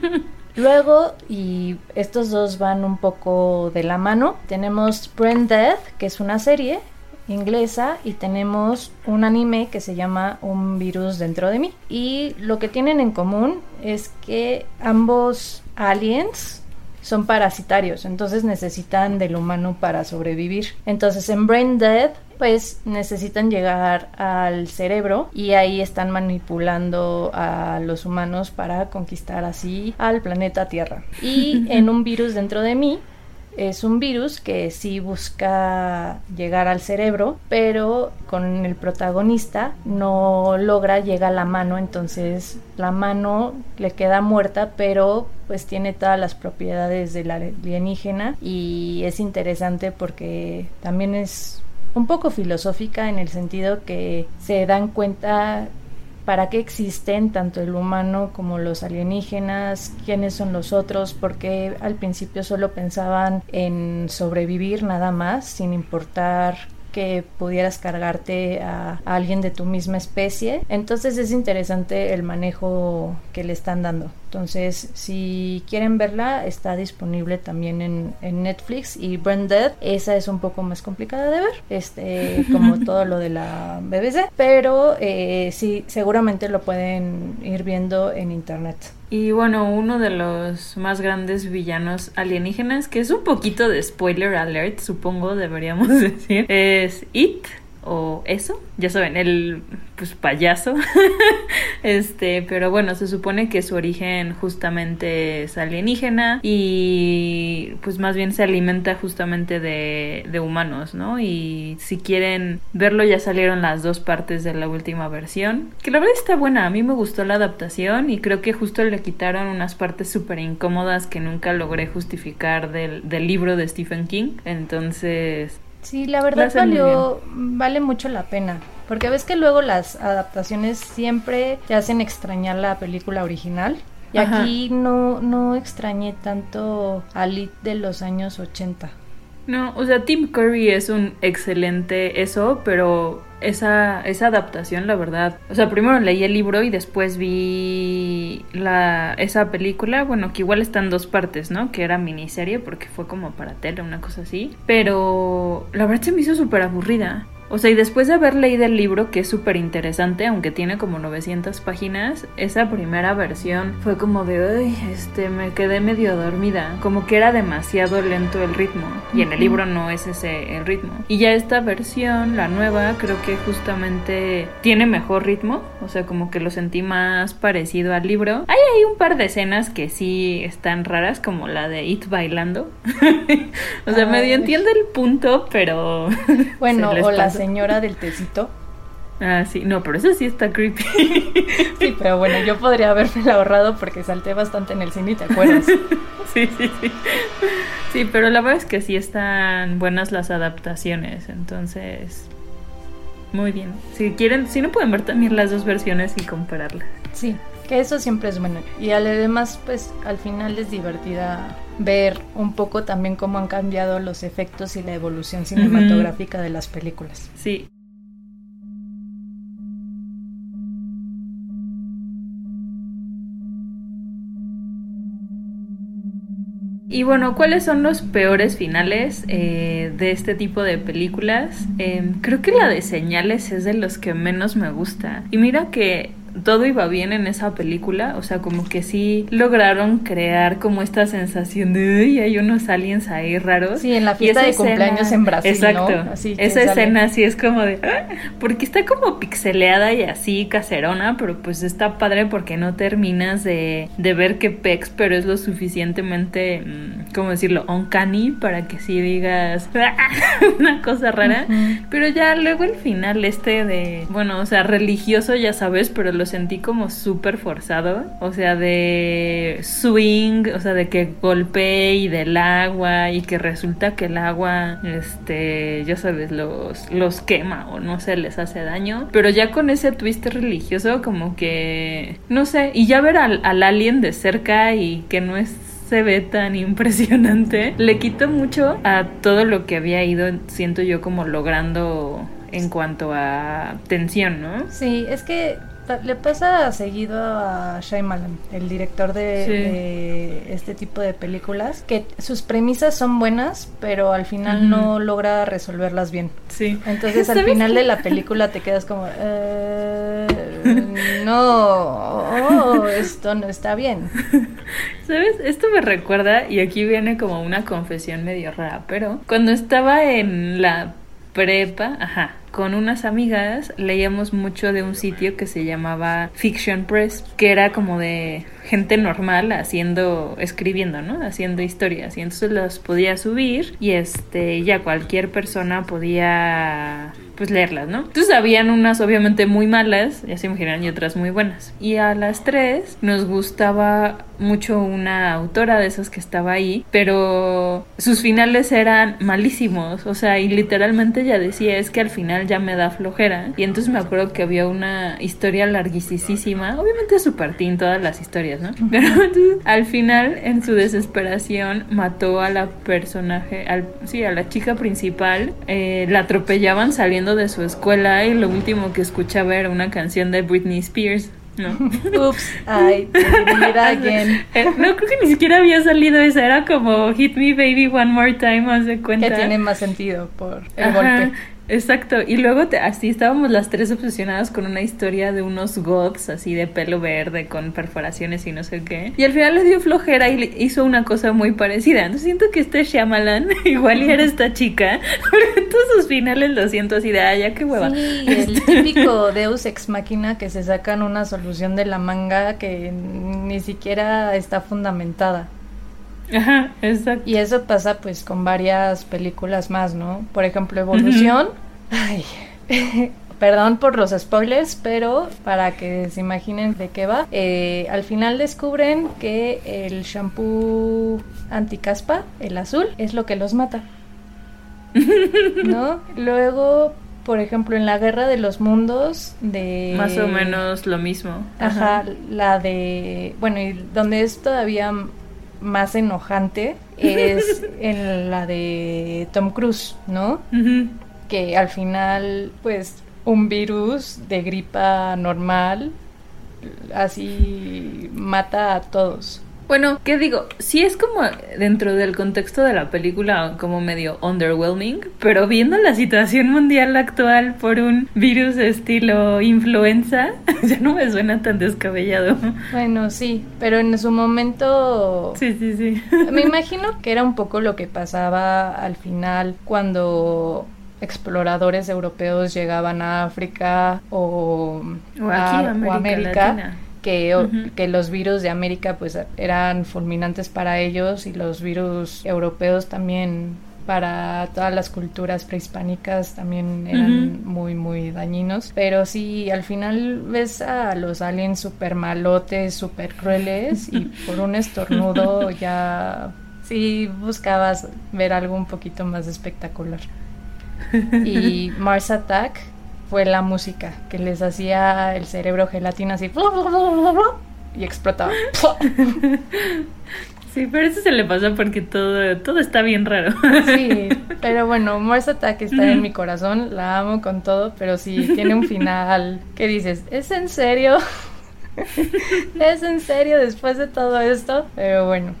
Luego, y estos dos van un poco de la mano, tenemos Brain Dead, que es una serie inglesa, y tenemos un anime que se llama Un virus dentro de mí. Y lo que tienen en común es que ambos aliens son parasitarios, entonces necesitan del humano para sobrevivir. Entonces en Brain Dead pues necesitan llegar al cerebro y ahí están manipulando a los humanos para conquistar así al planeta Tierra. Y en Un virus dentro de mí es un virus que sí busca llegar al cerebro, pero con el protagonista no logra llegar a la mano, entonces la mano le queda muerta, pero pues tiene todas las propiedades del alienígena y es interesante porque también es un poco filosófica en el sentido que se dan cuenta para qué existen tanto el humano como los alienígenas, quiénes son los otros, porque al principio solo pensaban en sobrevivir nada más, sin importar que pudieras cargarte a alguien de tu misma especie. Entonces es interesante el manejo que le están dando. Entonces, si quieren verla, está disponible también en Netflix. Y Brain Dead, esa es un poco más complicada de ver, como todo lo de la BBC, pero sí, seguramente lo pueden ir viendo en internet. Y bueno, uno de los más grandes villanos alienígenas, que es un poquito de spoiler alert, supongo deberíamos decir, es It, o eso, ya saben, el pues payaso. Pero bueno, se supone que su origen justamente es alienígena y pues más bien se alimenta justamente de humanos, ¿no? Y si quieren verlo, ya salieron las 2 partes de la última versión, que la verdad está buena. A mí me gustó la adaptación y creo que justo le quitaron unas partes súper incómodas que nunca logré justificar del libro de Stephen King. Entonces sí, la verdad vale mucho la pena, porque ves que luego las adaptaciones siempre te hacen extrañar la película original. Y ajá, aquí no extrañé tanto a It de los años 80. No, o sea, Tim Curry es un excelente eso, pero esa adaptación, la verdad, o sea, primero leí el libro y después vi esa película, bueno, que igual está en 2 partes, ¿no? Que era miniserie porque fue como para tele, una cosa así, pero la verdad se me hizo súper aburrida. O sea, y después de haber leído el libro, que es súper interesante, aunque tiene como 900 páginas, esa primera versión fue como de, uy, me quedé medio dormida. Como que era demasiado lento el ritmo. Y en el libro no es ese el ritmo. Y ya esta versión, la nueva, creo que justamente tiene mejor ritmo. O sea, como que lo sentí más parecido al libro. Hay un par de escenas que sí están raras, como la de It bailando. O sea, medio entiendo el punto, pero... Bueno, o la señora del tecito. Ah, sí, no, pero eso sí está creepy. Sí, pero bueno, yo podría haberme ahorrado porque salté bastante en el cine, ¿te acuerdas? Sí. Sí, pero la verdad es que sí están buenas las adaptaciones, entonces muy bien. Si no pueden ver también las 2 versiones y compararlas. Sí, que eso siempre es bueno. Y además, pues al final es divertida ver un poco también cómo han cambiado los efectos y la evolución cinematográfica de las películas. Sí. Y bueno, ¿cuáles son los peores finales de este tipo de películas? Creo que la de Señales es de los que menos me gusta. Y mira que todo iba bien en esa película, o sea, como que sí lograron crear como esta sensación de uy, hay unos aliens ahí raros. Sí, en la fiesta de cumpleaños en Brasil, exacto, ¿no? Así, esa escena sí es como de porque está como pixeleada y así caserona, pero pues está padre porque no terminas de ver que pex, pero es lo suficientemente, ¿cómo decirlo? Uncanny para que sí digas una cosa rara. Pero ya luego el final de, bueno, o sea, religioso, ya sabes, pero lo sentí como súper forzado, o sea, de swing, o sea, de que golpee y del agua y que resulta que el agua, ya sabes, los quema o no sé, les hace daño, pero ya con ese twist religioso como que, no sé, y ya ver al alien de cerca y que no se ve tan impresionante, le quito mucho a todo lo que había ido, siento yo, como logrando en cuanto a tensión, ¿no? Sí, es que le pasa seguido a Shyamalan, el director de este tipo de películas, que sus premisas son buenas, pero al final no logra resolverlas bien. Sí. Entonces al final de la película te quedas como, no, esto no está bien. ¿Sabes? Esto me recuerda, y aquí viene como una confesión medio rara, pero cuando estaba en la prepa, con unas amigas leíamos mucho de un sitio que se llamaba Fiction Press, que era como de gente normal escribiendo, ¿no? Haciendo historias, y entonces las podía subir y ya cualquier persona podía pues leerlas, ¿no? Entonces habían unas obviamente muy malas, ya se imaginan, y otras muy buenas. Y a las 3 nos gustaba mucho una autora de esas que estaba ahí, pero sus finales eran malísimos, o sea, y literalmente ella decía, es que al final ya me da flojera. Y entonces me acuerdo que había una historia larguísima, obviamente super teen todas las historias, ¿no? Pero entonces, al final, en su desesperación, mató a la personaje, a la chica principal, la atropellaban saliendo de su escuela y lo último que escuchaba era una canción de Britney Spears, ¿no? Oops, I did it again. No, creo que ni siquiera había salido esa, era como Hit Me Baby One More Time, haz de cuenta. Que tiene más sentido por el golpe. Exacto, y luego así estábamos las 3 obsesionadas con una historia de unos goths así de pelo verde con perforaciones y no sé qué, y al final le dio flojera y le hizo una cosa muy parecida. Entonces siento que Shyamalan igual y era esta chica, porque todos sus finales lo siento así de, ya qué hueva. Sí, el típico Deus Ex Machina, que se sacan una solución de la manga que ni siquiera está fundamentada. Ajá, exacto. Y eso pasa pues con varias películas más, ¿no? Por ejemplo, Evolución. Ay, perdón por los spoilers, pero para que se imaginen de qué va. Al final descubren que el shampoo anticaspa, el azul, es lo que los mata, ¿no? Luego, por ejemplo, en la Guerra de los Mundos de... Más o menos lo mismo. Ajá, la de... Bueno, y donde es todavía más enojante es en la de Tom Cruise, ¿no? Que al final, pues, un virus de gripa normal así mata a todos. Bueno, ¿qué digo? Sí es como dentro del contexto de la película como medio underwhelming, pero viendo la situación mundial actual por un virus estilo influenza, ya no me suena tan descabellado. Bueno, sí, pero en su momento... Sí. Me imagino que era un poco lo que pasaba al final cuando exploradores europeos llegaban a África o aquí, América Latina. Que los virus de América pues eran fulminantes para ellos y los virus europeos también para todas las culturas prehispánicas también eran muy muy dañinos, pero sí al final ves a los aliens súper malotes, súper crueles y por un estornudo ya sí buscabas ver algo un poquito más espectacular. Y Mars Attack fue la música que les hacía el cerebro gelatina así y explotaba. Sí, pero eso se le pasa porque todo está bien raro. Sí, pero bueno, Mars Attack está en mi corazón, la amo con todo, pero sí tiene un final que dices, ¿es en serio? ¿Es en serio después de todo esto? Pero bueno.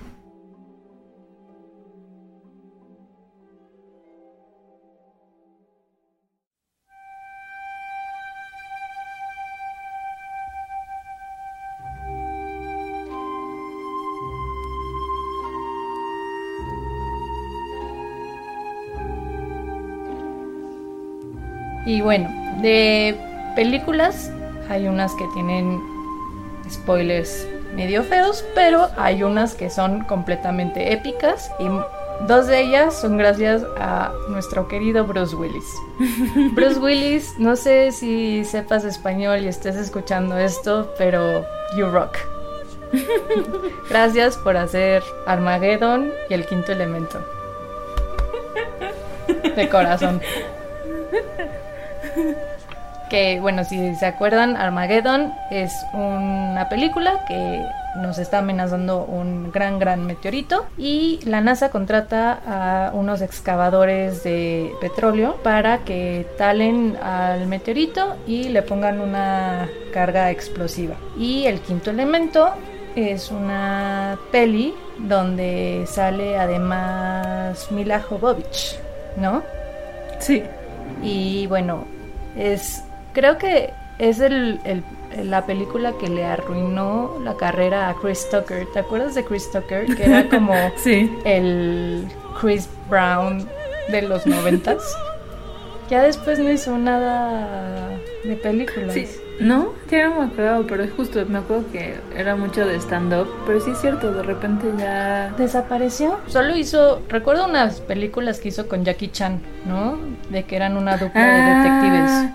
Y bueno, de películas hay unas que tienen spoilers medio feos, pero hay unas que son completamente épicas y 2 de ellas son gracias a nuestro querido Bruce Willis. Bruce Willis, no sé si sepas español y estés escuchando esto, pero you rock. Gracias por hacer Armageddon y El Quinto Elemento. De corazón. Que bueno, si se acuerdan, Armageddon es una película que nos está amenazando un gran meteorito y la NASA contrata a unos excavadores de petróleo para que talen al meteorito y le pongan una carga explosiva. Y El Quinto Elemento es una peli donde sale además Mila Jovovich, ¿no? Sí. Y bueno, creo que es la película que le arruinó la carrera a Chris Tucker. ¿Te acuerdas de Chris Tucker? Que era como sí. El Chris Brown de los 90s. Ya después no hizo nada de películas. Sí. No, ya no me acuerdo, pero justo me acuerdo que era mucho de stand-up. Pero sí es cierto, de repente ya... ¿Desapareció? Solo recuerdo unas películas que hizo con Jackie Chan, ¿no? De que eran una dupla de detectives.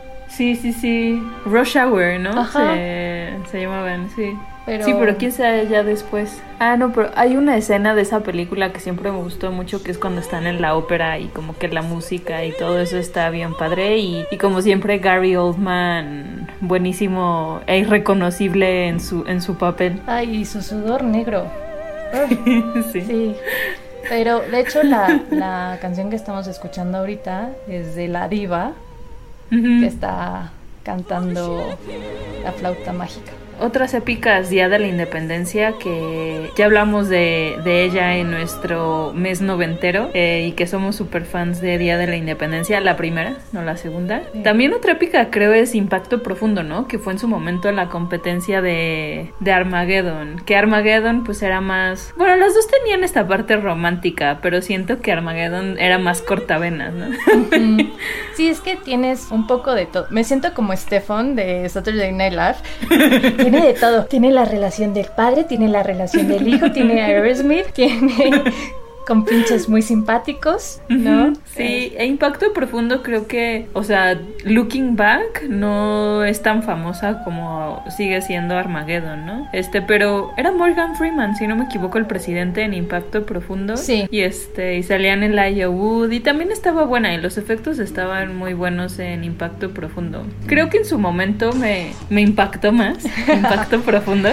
Sí. Rush Hour, ¿no? Ajá. Se llamaban, sí. Sí, pero quién sabe ya después. No, pero hay una escena de esa película que siempre me gustó mucho, que es cuando están en la ópera y como que la música y todo eso está bien padre. Y como siempre Gary Oldman, buenísimo e irreconocible en su papel. Ay, y su sudor negro. Sí. Pero de hecho la canción que estamos escuchando ahorita es de La Diva, que está cantando la flauta mágica. Otras épicas, Día de la Independencia, que ya hablamos de ella en nuestro mes noventero, y que somos super fans de Día de la Independencia, la primera, no la segunda. Sí. También otra épica creo es Impacto Profundo, ¿no? Que fue en su momento la competencia de Armageddon, que Armageddon pues era más... Bueno, los dos tenían esta parte romántica, pero siento que Armageddon era más cortavenas, ¿no? Sí, es que tienes un poco de todo. Me siento como Stefan de Saturday Night Live. Tiene de todo. Tiene la relación del padre, tiene la relación del hijo, tiene Aerosmith, tiene con pinches muy simpáticos, ¿no? Sí, e Impacto Profundo creo que, o sea, looking back, no es tan famosa como sigue siendo Armageddon, ¿no? Pero era Morgan Freeman, si no me equivoco, el presidente en Impacto Profundo. Sí. Y salían en Elijah Wood y también estaba buena y los efectos estaban muy buenos en Impacto Profundo. Creo que en su momento me impactó más Impacto Profundo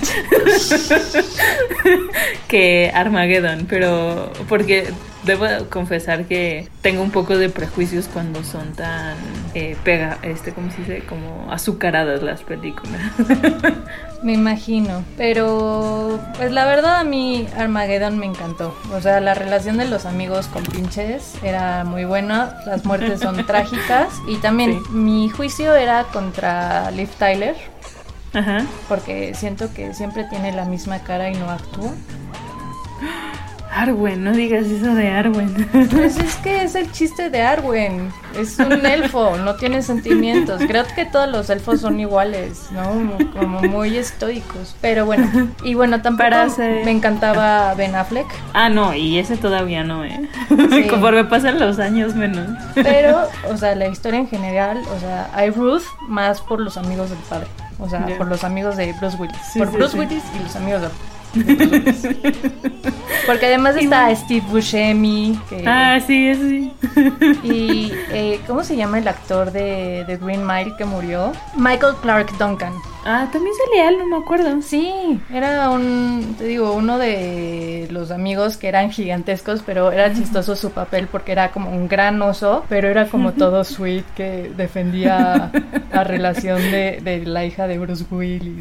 que Armageddon, pero porque debo confesar que tengo un poco de prejuicios cuando son tan ¿cómo se dice? Como azucaradas las películas. Me imagino, pero pues la verdad a mí Armageddon me encantó. O sea, la relación de los amigos con pinches era muy buena, las muertes son trágicas y también mi juicio era contra Liv Tyler. Ajá. Porque siento que siempre tiene la misma cara y no actúa. Arwen, no digas eso de Arwen. Pues es que es el chiste de Arwen. Es un elfo, no tiene sentimientos. Creo que todos los elfos son iguales, ¿no? Como muy estoicos. Pero bueno, y bueno, tampoco me encantaba Ben Affleck. No, y ese todavía no, Sí. Conforme pasan los años menos. Pero, o sea, la historia en general, o sea, hay Ruth más por los amigos del padre. O sea, por los amigos de Bruce Willis. Bruce Willis y los amigos de porque además está Steve Buscemi que... sí. Y ¿cómo se llama el actor de Green Mile que murió? Michael Clark Duncan. También salía él, no me acuerdo. Sí, era uno de los amigos que eran gigantescos, pero era chistoso su papel porque era como un gran oso, pero era como todo sweet que defendía la relación de la hija de Bruce Willis.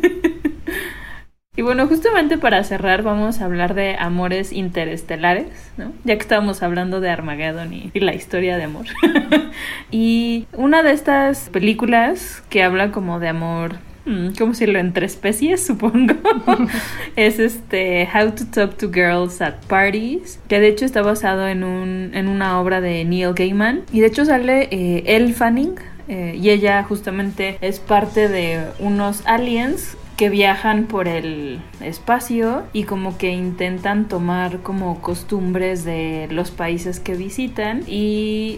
Y bueno, justamente para cerrar vamos a hablar de amores interestelares, ¿no? Ya que estábamos hablando de Armageddon y la historia de amor. Y una de estas películas que habla como de amor, ¿cómo decirlo? Entre especies, supongo. Es How to Talk to Girls at Parties, que de hecho está basado en una obra de Neil Gaiman. Y de hecho sale Elle Fanning, y ella justamente es parte de unos aliens que viajan por el espacio y como que intentan tomar como costumbres de los países que visitan y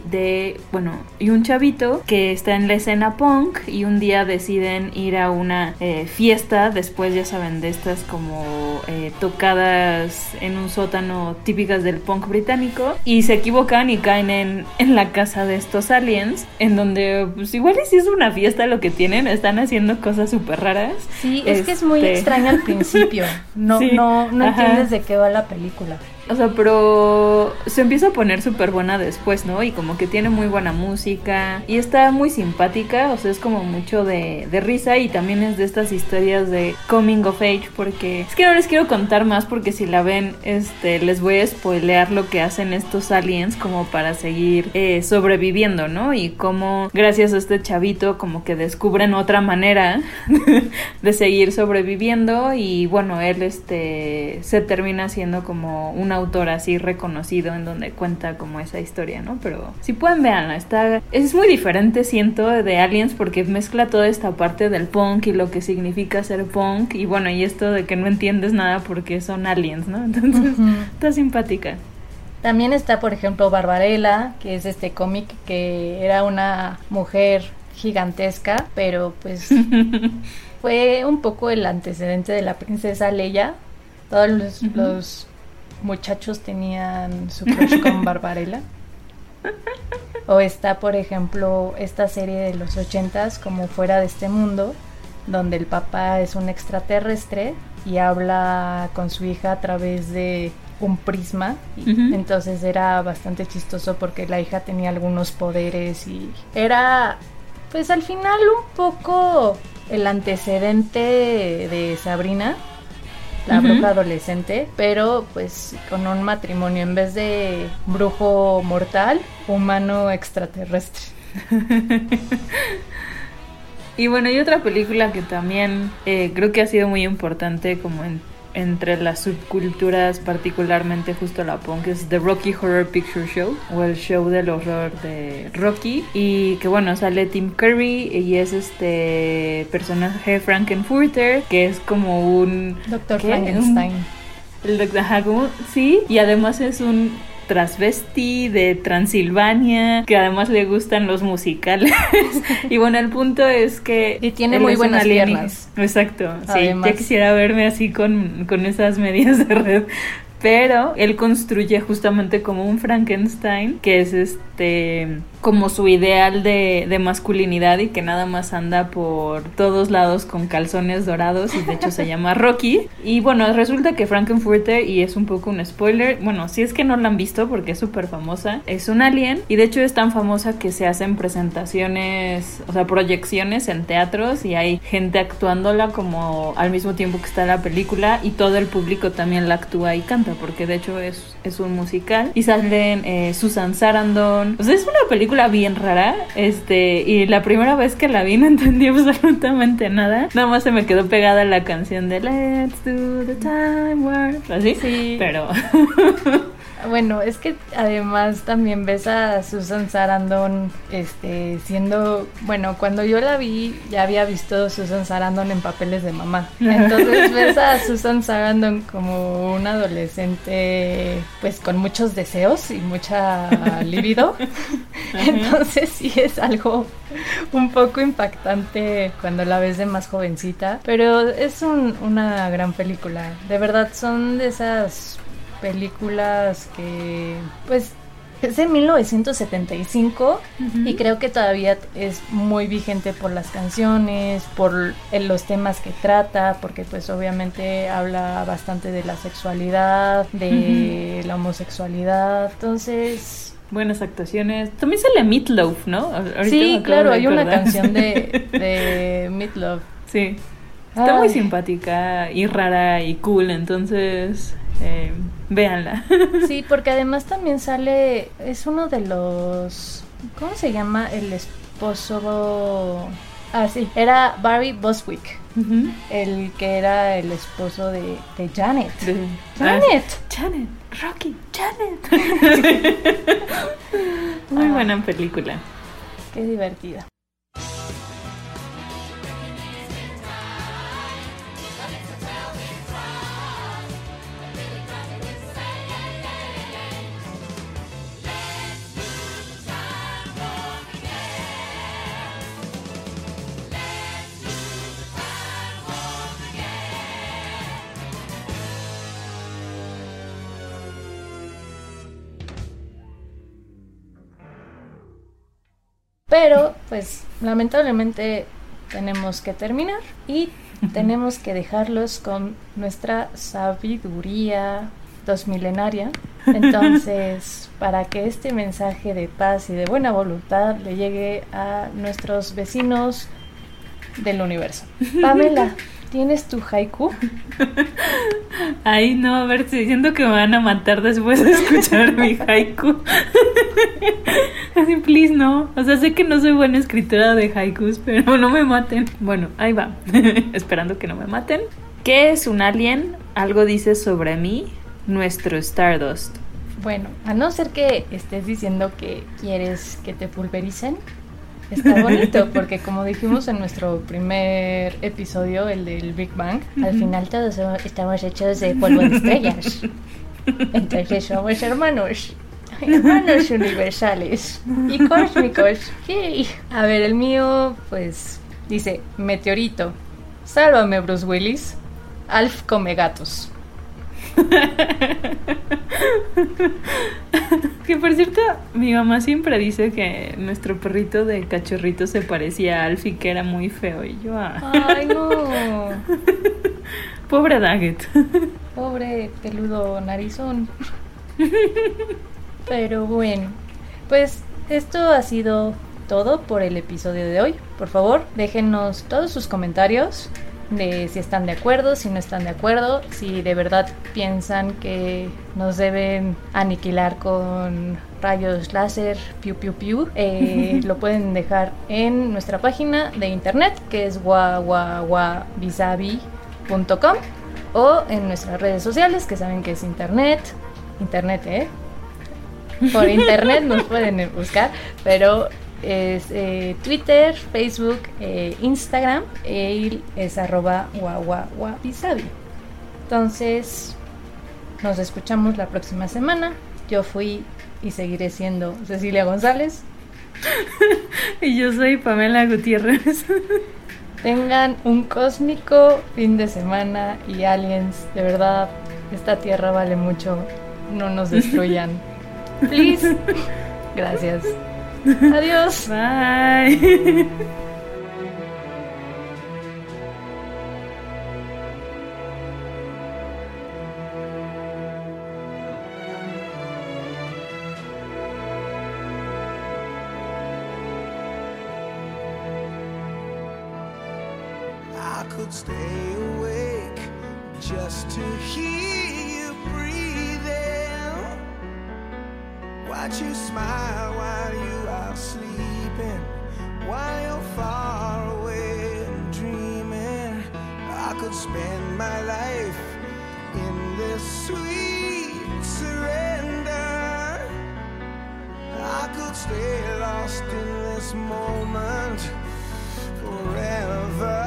un chavito que está en la escena punk y un día deciden ir a una fiesta, después ya saben de estas como tocadas en un sótano típicas del punk británico, y se equivocan y caen en la casa de estos aliens, en donde pues igual y si es una fiesta lo que tienen, están haciendo cosas súper raras. Sí, es que es muy extraña al principio, no entiendes de qué va la película. O sea, pero se empieza a poner súper buena después, ¿no? Y como que tiene muy buena música y está muy simpática, o sea, es como mucho de risa, y también es de estas historias de coming of age, porque es que no les quiero contar más porque si la ven, les voy a spoilear lo que hacen estos aliens como para seguir sobreviviendo, ¿no? Y cómo gracias a este chavito como que descubren otra manera de seguir sobreviviendo, y bueno, él se termina siendo como un autor así reconocido en donde cuenta como esa historia, ¿no? Pero si pueden, véanla, es muy diferente, siento, de Aliens, porque mezcla toda esta parte del punk y lo que significa ser punk, y bueno, y esto de que no entiendes nada porque son aliens, ¿no? Entonces está simpática. También está, por ejemplo, Barbarella, que es este cómic que era una mujer gigantesca, pero pues fue un poco el antecedente de la princesa Leia. Todos los muchachos tenían su crush con Barbarella. O está, por ejemplo, esta serie de los 80s, como Fuera de este mundo, donde el papá es un extraterrestre y habla con su hija a través de un prisma. Entonces era bastante chistoso porque la hija tenía algunos poderes y era, pues al final, un poco el antecedente de Sabrina, la bruja adolescente, pero pues con un matrimonio, en vez de brujo mortal, humano extraterrestre. Y bueno, hay otra película que también creo que ha sido muy importante como entre las subculturas, particularmente justo la punk, es The Rocky Horror Picture Show, o el show del horror de Rocky, y que bueno, sale Tim Curry y es personaje Frankenfurter, que es como un Doctor Frankenstein. El doctor, sí, y además es un transvesti de Transilvania, que además le gustan los musicales. Y bueno, el punto es que y tiene muy buenas piernas. Exacto, además. Sí, ya quisiera verme así con esas medias de red. Pero él construye justamente como un Frankenstein, que es como su ideal de masculinidad, y que nada más anda por todos lados con calzones dorados, y de hecho se llama Rocky. Y bueno, resulta que Frankenfurter, y es un poco un spoiler, bueno, si es que no la han visto porque es súper famosa, es un alien, y de hecho es tan famosa que se hacen presentaciones, o sea, proyecciones en teatros, y hay gente actuándola como al mismo tiempo que está la película, y todo el público también la actúa y canta, porque de hecho es un musical, y salen Susan Sarandon. O sea, es una película bien rara, y la primera vez que la vi no entendí absolutamente nada más se me quedó pegada la canción de Let's Do the Time Warp, así, sí. Pero bueno, es que además también ves a Susan Sarandon siendo, bueno, cuando yo la vi ya había visto a Susan Sarandon en papeles de mamá, entonces ves a Susan Sarandon como una adolescente pues con muchos deseos y mucha libido. Entonces sí es algo un poco impactante cuando la ves de más jovencita, pero es una gran película, de verdad. Son de esas películas que pues es de 1975 y creo que todavía es muy vigente por las canciones, por los temas que trata, porque pues obviamente habla bastante de la sexualidad, de la homosexualidad, entonces buenas actuaciones. También sale Meatloaf, ¿no? Ahorita sí, claro, hay una canción de Meatloaf. Sí, está muy simpática y rara y cool, entonces véanla. Sí, porque además también sale, es uno de los, ¿cómo se llama? El esposo, sí, era Barry Bostwick, el que era el esposo de Janet. Janet, Rocky, Janet. Muy buena película. Qué divertida. Pero pues lamentablemente tenemos que terminar y tenemos que dejarlos con nuestra sabiduría 2000-milenaria. Entonces, para que este mensaje de paz y de buena voluntad le llegue a nuestros vecinos del universo. Pamela, ¿tienes tu haiku? Ay, no, a ver, estoy diciendo que me van a matar después de escuchar mi haiku. Así, please, no. O sea, sé que no soy buena escritora de haikus, pero no me maten. Bueno, ahí va. Esperando que no me maten. ¿Qué es un alien? Algo dice sobre mí, nuestro Stardust. Bueno, a no ser que estés diciendo que quieres que te pulvericen, está bonito, porque como dijimos en nuestro primer episodio, el del Big Bang, al final todos estamos hechos de polvo de estrellas. Entonces somos hermanos universales y cósmicos. Yay. A ver, el mío, pues, dice: meteorito, sálvame Bruce Willis, Alf come gatos. Que por cierto, mi mamá siempre dice que nuestro perrito de cachorrito se parecía a Alf y que era muy feo. Y yo, ay, no. Pobre Daggett. Pobre peludo narizón. Pero bueno, pues esto ha sido todo por el episodio de hoy. Por favor, déjenos todos sus comentarios de si están de acuerdo, si no están de acuerdo, si de verdad piensan que nos deben aniquilar con rayos láser, piu piu piu. Lo pueden dejar en nuestra página de internet, que es wawawabisabi.com, o en nuestras redes sociales, que saben que es internet, por internet nos pueden buscar, pero es Twitter, Facebook, Instagram, y es @wawawabisabi. Entonces nos escuchamos la próxima semana. Yo fui y seguiré siendo Cecilia González. Y yo soy Pamela Gutiérrez. Tengan un cósmico fin de semana, y aliens, de verdad, esta tierra vale mucho, no nos destruyan. Please. Gracias. Adiós. Bye. I could stay awake just to hear you breathing, watch you smile while you are sleeping, while you're far away and dreaming. I could spend my life in this sweet surrender. I could stay lost in this moment forever.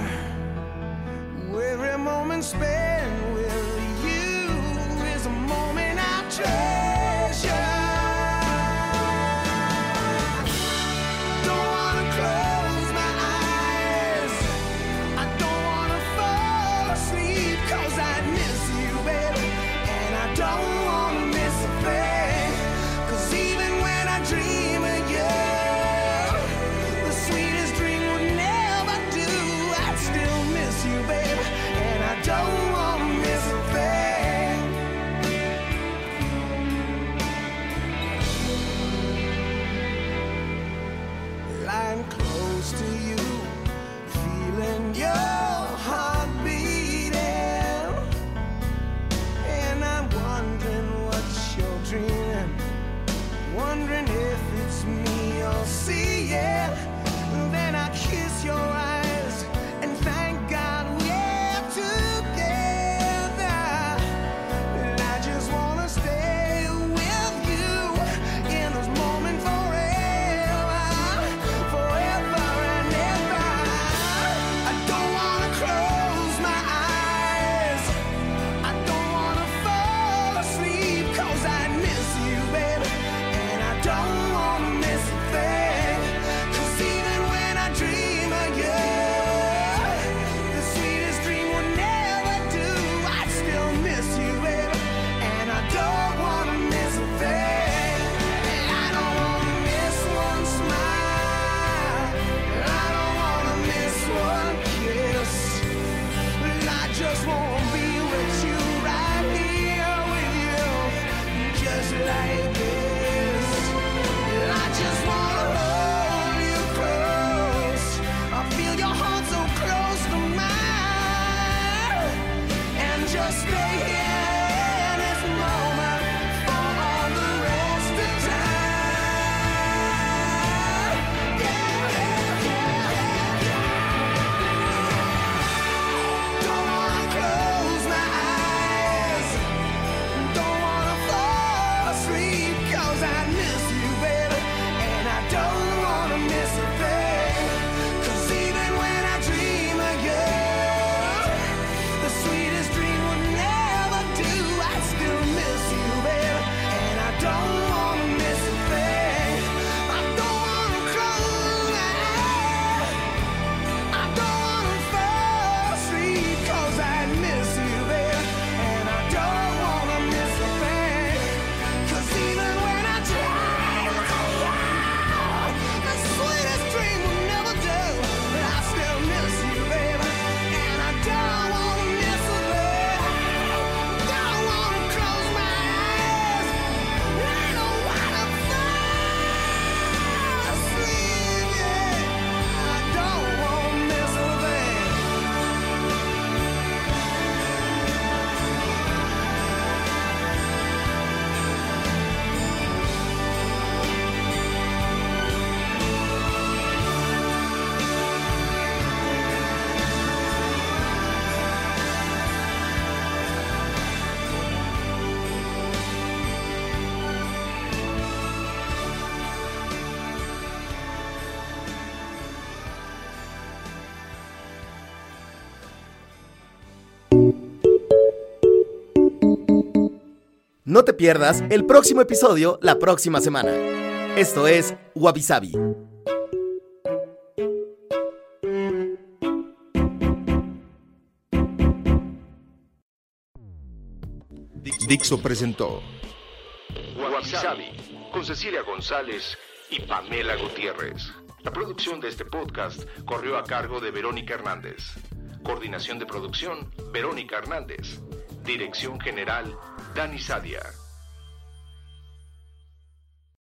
Every moment spent with you is a moment I treasure. Don't wanna close my eyes, I don't wanna fall asleep, 'cause I miss you, baby, and I don't wanna miss a thing. 'Cause even when I dream of you, the sweet No te pierdas el próximo episodio la próxima semana. Esto es Wabi Sabi. Dixo presentó Wabi Sabi, con Cecilia González y Pamela Gutiérrez. La producción de este podcast corrió a cargo de Verónica Hernández. Coordinación de producción, Verónica Hernández. Dirección general, Dani Sadia.